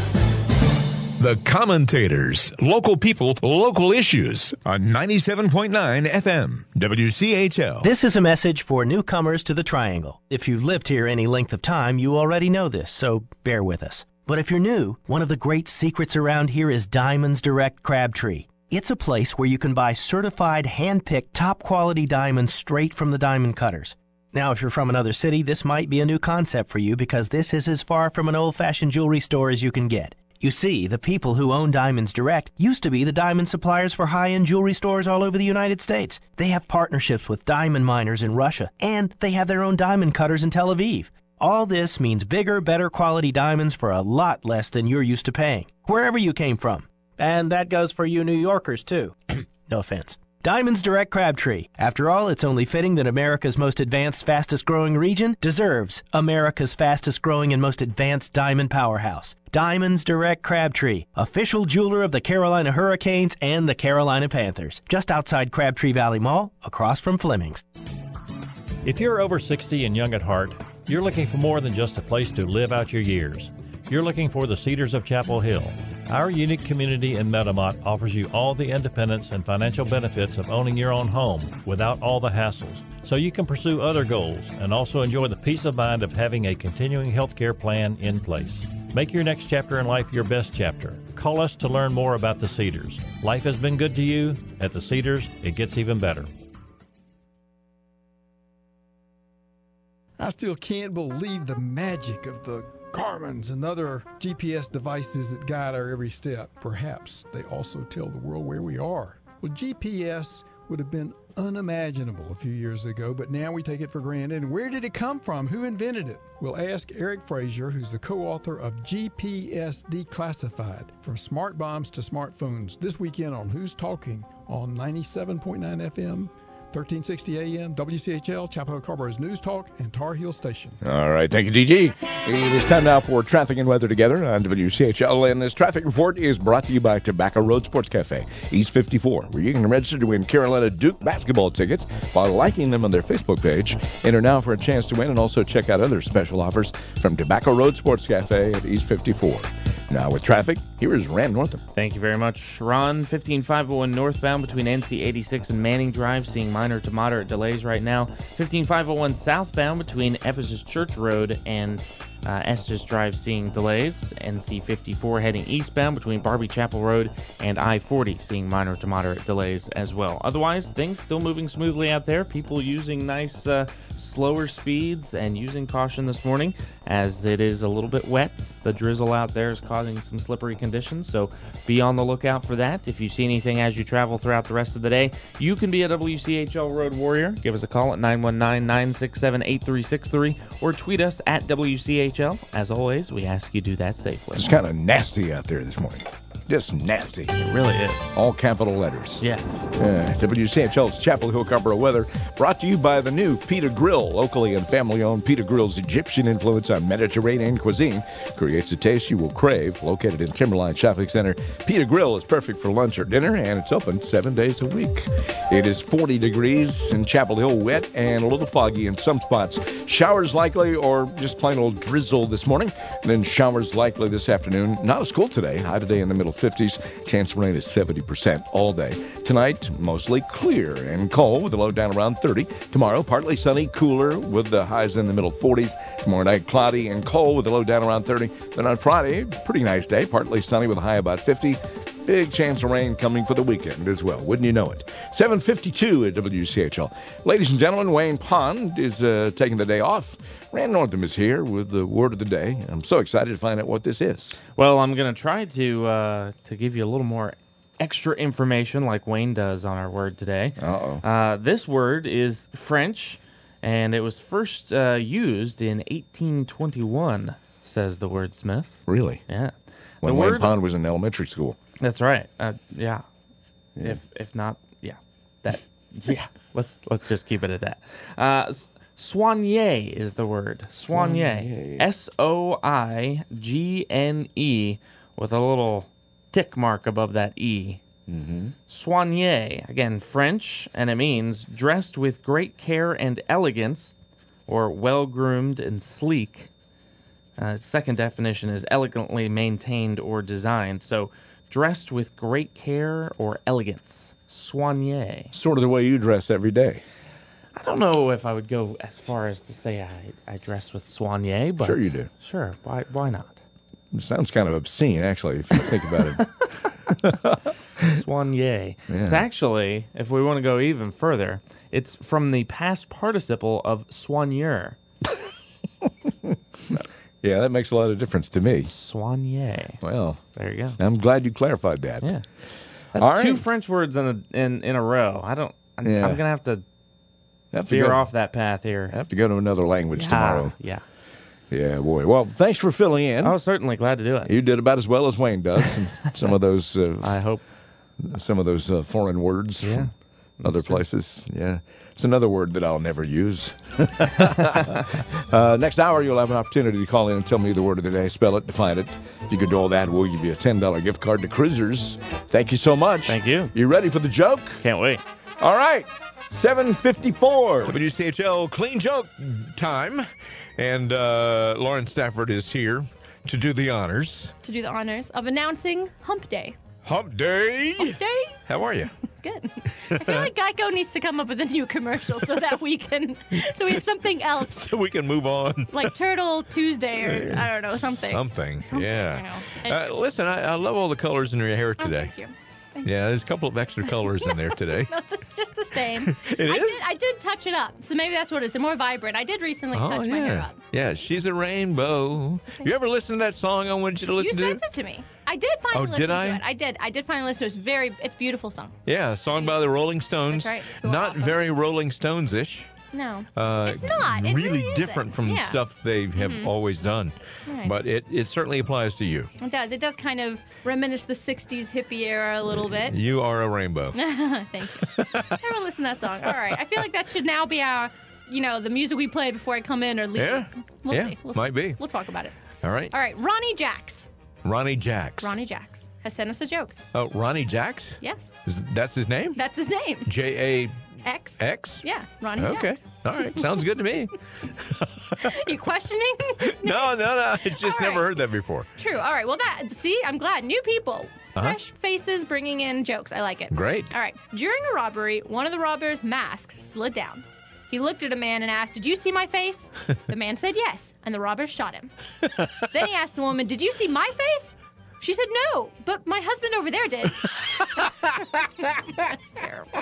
[SPEAKER 21] The Commentators, local people, local issues on 97.9 FM, WCHL.
[SPEAKER 14] This is a message for newcomers to the Triangle. If you've lived here any length of time, you already know this, so bear with us. But if you're new, one of the great secrets around here is Diamonds Direct Crabtree. It's a place where you can buy certified, hand-picked, top-quality diamonds straight from the diamond cutters. Now, if you're from another city, this might be a new concept for you, because this is as far from an old-fashioned jewelry store as you can get. You see, the people who own Diamonds Direct used to be the diamond suppliers for high-end jewelry stores all over the United States. They have partnerships with diamond miners in Russia, and they have their own diamond cutters in Tel Aviv. All this means bigger, better quality diamonds for a lot less than you're used to paying, wherever you came from. And that goes for you New Yorkers, too. No offense. Diamonds Direct Crabtree. After all, it's only fitting that America's most advanced, fastest-growing region deserves America's fastest-growing and most advanced diamond powerhouse. Diamonds Direct Crabtree, official jeweler of the Carolina Hurricanes and the Carolina Panthers. Just outside Crabtree Valley Mall, across from Fleming's.
[SPEAKER 15] If you're over 60 and young at heart, you're looking for more than just a place to live out your years. You're looking for the Cedars of Chapel Hill. Our unique community in Metamont offers you all the independence and financial benefits of owning your own home without all the hassles, so you can pursue other goals and also enjoy the peace of mind of having a continuing health care plan in place. Make your next chapter in life your best chapter. Call us to learn more about the Cedars. Life has been good to you. At the Cedars, it gets even better.
[SPEAKER 2] I still can't believe the magic of the Garmin's and other GPS devices that guide our every step. Perhaps they also tell the world where we are. Well, GPS would have been unimaginable a few years ago, but now we take it for granted. And where did it come from? Who invented it? We'll ask Eric Frazier, who's the co-author of GPS Declassified, From Smart Bombs to Smartphones, this weekend on Who's Talking on 97.9 FM, 1360 AM, WCHL, Chapel Hill Carborough's News Talk and Tar Heel Station.
[SPEAKER 1] All right, thank you, DG. It is time now for traffic and weather together on WCHL, and this traffic report is brought to you by Tobacco Road Sports Cafe, East 54, where you can register to win Carolina Duke basketball tickets by liking them on their Facebook page. Enter now for a chance to win, and also check out other special offers from Tobacco Road Sports Cafe at East 54. Now with traffic, here is Rand Northam.
[SPEAKER 13] Thank you very much, Ron. 15501 northbound between NC 86 and Manning Drive, seeing minor to moderate delays right now. 15501 southbound between Ephesus Church Road and Estes Drive, seeing delays. NC 54 heading eastbound between Barbie Chapel Road and I-40, seeing minor to moderate delays as well. Otherwise, things still moving smoothly out there. People using nice slower speeds and using caution this morning as it is a little bit wet. The drizzle out there is causing some slippery conditions, so be on the lookout for that. If you see anything as you travel throughout the rest of the day, you can be a WCHL Road Warrior. Give us a call at 919-967-8363 or tweet us at WCHL. As always, we ask you do that safely.
[SPEAKER 1] It's kind of nasty out there this morning. Just nasty.
[SPEAKER 13] It really is.
[SPEAKER 1] All capital letters.
[SPEAKER 13] Yeah.
[SPEAKER 1] WCHL's Chapel Hill Carrboro weather brought to you by the new Pita Grill. Locally and family-owned, Pita Grill's Egyptian influence on Mediterranean cuisine creates a taste you will crave. Located in Timberline Shopping Center, Pita Grill is perfect for lunch or dinner, and it's open 7 days a week. It is 40 degrees in Chapel Hill, wet and a little foggy in some spots. Showers likely or just plain old drizzle this morning, and then showers likely this afternoon. Not a school today. High today in the middle 50s. Chance of rain is 70% all day. Tonight, mostly clear and cold with a low down around 30. Tomorrow, partly sunny, cooler with the highs in the middle 40s. Tomorrow night, cloudy and cold with a low down around 30. Then on Friday, pretty nice day, partly sunny with a high about 50. Big chance of rain coming for the weekend as well. Wouldn't you know it? 7:52 at WCHL. Ladies and gentlemen, Wayne Pond is taking the day off. Rand Northam is here with the word of the day. I'm so excited to find out what this is.
[SPEAKER 13] Well, I'm going to try to give you a little more extra information like Wayne does on our word today.
[SPEAKER 1] Uh-oh.
[SPEAKER 13] This word is French, and it was first used in 1821, says the wordsmith.
[SPEAKER 1] Really?
[SPEAKER 13] Yeah.
[SPEAKER 1] When Wayne Pond was in elementary school.
[SPEAKER 13] That's right. Yeah. If not, yeah. That. Yeah. Let's just keep it at that. Soigner is the word. Soigner. S-O-I-G-N-E with a little tick mark above that E.
[SPEAKER 1] Mm-hmm.
[SPEAKER 13] Soigner, again, French, and it means dressed with great care and elegance, or well-groomed and sleek. Its second definition is elegantly maintained or designed. So, dressed with great care or elegance. Soigner.
[SPEAKER 1] Sort of the way you dress every day.
[SPEAKER 13] I don't know if I would go as far as to say I dress with soigner, but...
[SPEAKER 1] Sure you do.
[SPEAKER 13] Sure, why not?
[SPEAKER 1] It sounds kind of obscene, actually, if you think about it.
[SPEAKER 13] Soigner.
[SPEAKER 1] Yeah.
[SPEAKER 13] It's actually, if we want to go even further, it's from the past participle of soigneur.
[SPEAKER 1] Yeah, that makes a lot of difference to me.
[SPEAKER 13] Soigner.
[SPEAKER 1] Well,
[SPEAKER 13] there you go.
[SPEAKER 1] I'm glad you clarified that.
[SPEAKER 13] Yeah. That's two French words in a row. I'm going to have to veer off that path here.
[SPEAKER 1] I have to go to another language tomorrow.
[SPEAKER 13] Yeah.
[SPEAKER 1] Yeah, boy. Well, thanks for filling in.
[SPEAKER 13] I was certainly glad to do it.
[SPEAKER 1] You did about as well as Wayne does. Some of those...
[SPEAKER 13] I hope.
[SPEAKER 1] Some of those foreign words from other places. Yeah. It's another word that I'll never use. Next hour, you'll have an opportunity to call in and tell me the word of the day. Spell it, define it. If you can do all that, we'll give you a $10 gift card to Cruisers. Thank you so much.
[SPEAKER 13] Thank you.
[SPEAKER 1] You ready for the joke?
[SPEAKER 13] Can't wait.
[SPEAKER 1] All right. 7:54.
[SPEAKER 21] WCHL Clean Joke time. And Lauren Stafford is here to do the honors.
[SPEAKER 6] To do the honors of announcing Hump Day.
[SPEAKER 21] Hump Day.
[SPEAKER 6] Hump Day.
[SPEAKER 21] How are you?
[SPEAKER 6] good. I feel like Geico needs to come up with a new commercial so that we have something else.
[SPEAKER 1] So we can move on.
[SPEAKER 6] Like Turtle Tuesday or, I don't know, something.
[SPEAKER 1] Something. Yeah.
[SPEAKER 6] Anyway.
[SPEAKER 1] Listen, I love all the colors in your hair today.
[SPEAKER 6] Thank you.
[SPEAKER 1] Yeah, there's a couple of extra colors in there today.
[SPEAKER 6] No, it's just the same.
[SPEAKER 1] I
[SPEAKER 6] did touch it up, so maybe that's what it is. They're more vibrant. I did recently touch my hair up.
[SPEAKER 1] Yeah, she's a rainbow. You ever listen to that song I wanted you to listen to?
[SPEAKER 6] You sent it to me. I did finally listen
[SPEAKER 1] did
[SPEAKER 6] to
[SPEAKER 1] I?
[SPEAKER 6] it. I did. I did finally listen to it. It's a beautiful song.
[SPEAKER 1] Yeah, a song by the Rolling Stones.
[SPEAKER 6] That's right.
[SPEAKER 1] Not
[SPEAKER 6] awesome.
[SPEAKER 1] very Rolling Stones-ish.
[SPEAKER 6] No, it's not. It
[SPEAKER 1] really
[SPEAKER 6] isn't.
[SPEAKER 1] different from stuff they have always done.
[SPEAKER 6] Right.
[SPEAKER 1] But it certainly applies to you.
[SPEAKER 6] It does. It does kind of reminisce the 60s hippie era a little bit.
[SPEAKER 1] You are a rainbow.
[SPEAKER 6] Thank you. Everyone listen to that song. All right. I feel like that should now be our, the music we play before I come in or leave.
[SPEAKER 1] Yeah.
[SPEAKER 6] We'll see.
[SPEAKER 1] Might be.
[SPEAKER 6] We'll talk about it.
[SPEAKER 1] All right.
[SPEAKER 6] All right. Ronnie Jacks
[SPEAKER 1] Ronnie Jacks
[SPEAKER 6] has sent us a joke.
[SPEAKER 1] Oh, Ronnie Jacks?
[SPEAKER 6] Yes.
[SPEAKER 1] That's his name?
[SPEAKER 6] That's his name.
[SPEAKER 1] J-A... X?
[SPEAKER 6] Yeah, Ronnie
[SPEAKER 1] Okay.
[SPEAKER 6] Jacks.
[SPEAKER 1] All right. Sounds good to me.
[SPEAKER 6] You questioning?
[SPEAKER 1] No. It's just never heard that before.
[SPEAKER 6] True. All right. Well, I'm glad. New people. Fresh faces bringing in jokes. I like it.
[SPEAKER 1] Great.
[SPEAKER 6] All right. During a robbery, one of the robbers' masks slid down. He looked at a man and asked, "Did you see my face?" The man said yes, and the robbers shot him. Then he asked the woman, "Did you see my face?" She said, "No, but my husband over there did." That's terrible.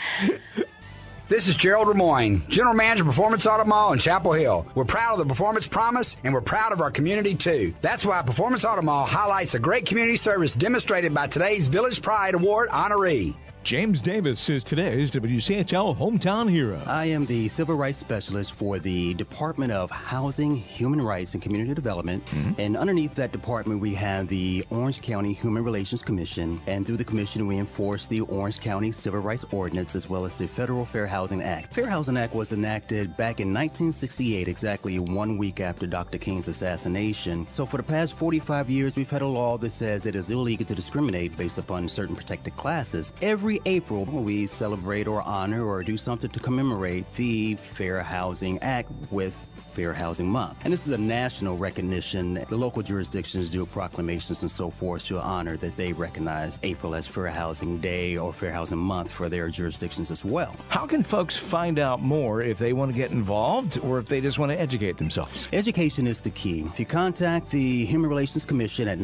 [SPEAKER 16] This is Gerald Remoyne, General Manager of Performance Auto Mall in Chapel Hill. We're proud of the Performance Promise, and we're proud of our community, too. That's why Performance Auto Mall highlights the great community service demonstrated by today's Village Pride Award honoree.
[SPEAKER 21] James Davis is today's WCHL Hometown Hero.
[SPEAKER 17] I am the Civil Rights Specialist for the Department of Housing, Human Rights, and Community Development. And underneath that department, we have the Orange County Human Relations Commission. And through the commission, we enforce the Orange County Civil Rights Ordinance as well as the Federal Fair Housing Act. Fair Housing Act was enacted back in 1968, exactly 1 week after Dr. King's assassination. So for the past 45 years, we've had a law that says it is illegal to discriminate based upon certain protected classes. Every April, we celebrate or honor or do something to commemorate the Fair Housing Act with Fair Housing Month. And this is a national recognition. The local jurisdictions do proclamations and so forth to honor that they recognize April as Fair Housing Day or Fair Housing Month for their jurisdictions as well.
[SPEAKER 21] How can folks find out more if they want to get involved or if they just want to educate themselves?
[SPEAKER 17] Education is the key. If you contact the Human Relations Commission at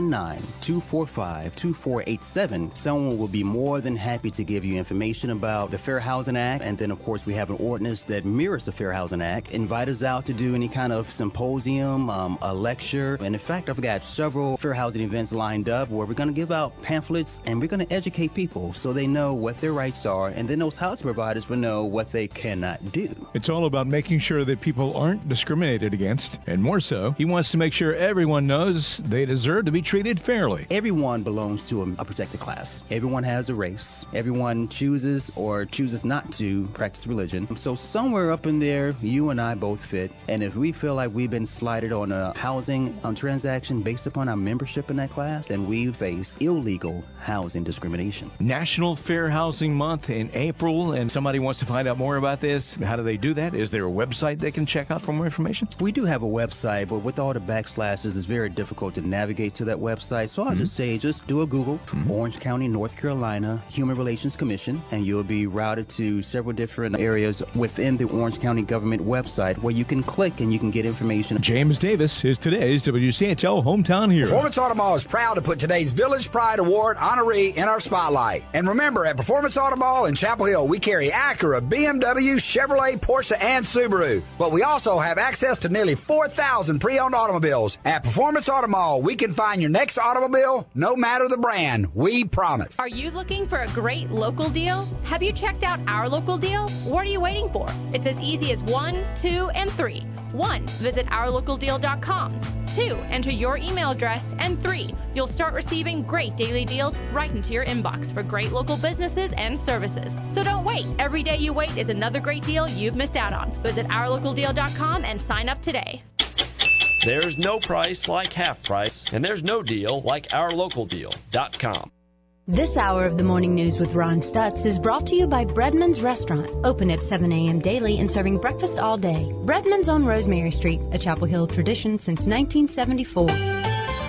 [SPEAKER 17] 919-245-2487, someone will be more than happy to give you information about the Fair Housing Act. And then, of course, we have an ordinance that mirrors the Fair Housing Act. Invite us out to do any kind of symposium, a lecture. And in fact, I've got several fair housing events lined up where we're going to give out pamphlets and we're going to educate people so they know what their rights are. And then those housing providers will know what they cannot do.
[SPEAKER 21] It's all about making sure that people aren't discriminated against. And more so, he wants to make sure everyone knows they deserve to be treated fairly.
[SPEAKER 17] Everyone belongs to a protected class. Everyone has a race. Everyone chooses or chooses not to practice religion. So somewhere up in there, you and I both fit. And if we feel like we've been slighted on a housing transaction based upon our membership in that class, then we face illegal housing discrimination.
[SPEAKER 21] National Fair Housing Month in April, and somebody wants to find out more about this. How do they do that? Is there a website they can check out for more information?
[SPEAKER 17] We do have a website, but with all the backslashes, it's very difficult to navigate to that website. So I'll just say, just do a Google, Orange County, North Carolina, Human Relations Commission, and you'll be routed to several different areas within the Orange County government website where you can click and you can get information.
[SPEAKER 21] James Davis is today's WCHL Hometown Hero.
[SPEAKER 16] Performance Auto Mall is proud to put today's Village Pride Award honoree in our spotlight. And remember, at Performance Auto Mall in Chapel Hill, we carry Acura, BMW, Chevrolet, Porsche, and Subaru. But we also have access to nearly 4,000 pre-owned automobiles. At Performance Auto Mall, we can find your next automobile, no matter the brand. We promise.
[SPEAKER 6] Are you looking for a great local deal? Have you checked out our local deal? What are you waiting for? It's as easy as 1, 2, and 3. 1. Visit ourlocaldeal.com. 2. Enter your email address. And 3. You'll start receiving great daily deals right into your inbox for great local businesses and services. So don't wait. Every day you wait is another great deal you've missed out on. Visit ourlocaldeal.com and sign up today.
[SPEAKER 18] There's no price like half price, and there's no deal like ourlocaldeal.com.
[SPEAKER 26] This hour of the morning news with Ron Stutz is brought to you by Breadman's Restaurant, open at 7 a.m. daily and serving breakfast all day. Breadman's on Rosemary Street, a Chapel Hill tradition since 1974.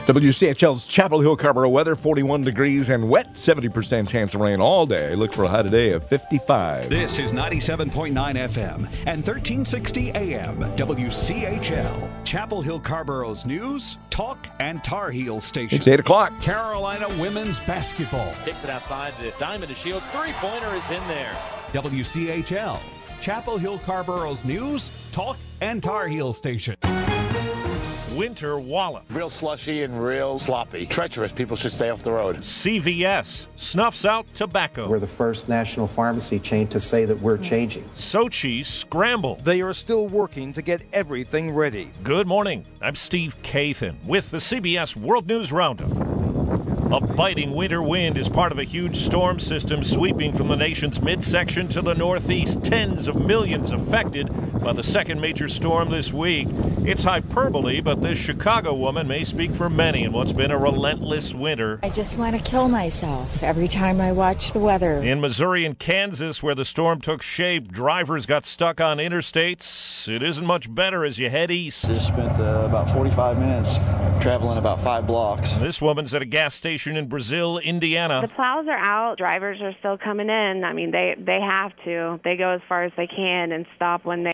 [SPEAKER 1] WCHL's Chapel Hill Carrboro weather, 41 degrees and wet, 70% chance of rain all day. Look for a high today of 55.
[SPEAKER 5] This is 97.9 FM and 1360 AM, WCHL, Chapel Hill Carrboro's news, talk, and Tar Heel station.
[SPEAKER 1] It's 8 o'clock.
[SPEAKER 5] Carolina women's basketball.
[SPEAKER 19] Kicks it outside to Diamond to Shields. Three-pointer is in there.
[SPEAKER 5] WCHL, Chapel Hill Carrboro's news, talk, and Tar Heel station.
[SPEAKER 20] Winter Wallop.
[SPEAKER 23] Real slushy and real sloppy. Treacherous. People should stay off the road.
[SPEAKER 20] CVS snuffs out tobacco.
[SPEAKER 24] We're the first national pharmacy chain to say that we're changing.
[SPEAKER 20] Sochi Scramble.
[SPEAKER 25] They are still working to get everything ready.
[SPEAKER 20] Good morning. I'm Steve Kathan with the CBS World News Roundup. A biting winter wind is part of a huge storm system sweeping from the nation's midsection to the northeast. Tens of millions affected by the second major storm this week. It's hyperbole, but this Chicago woman may speak for many in what's been a relentless winter.
[SPEAKER 27] I just want to kill myself every time I watch the weather.
[SPEAKER 20] In Missouri and Kansas, where the storm took shape, drivers got stuck on interstates. It isn't much better as you head east.
[SPEAKER 28] Just spent about 45 minutes traveling about 5 blocks.
[SPEAKER 20] This woman's at a gas station in Brazil, Indiana.
[SPEAKER 29] The plows are out. Drivers are still coming in. I mean, they have to. They go as far as they can and stop when they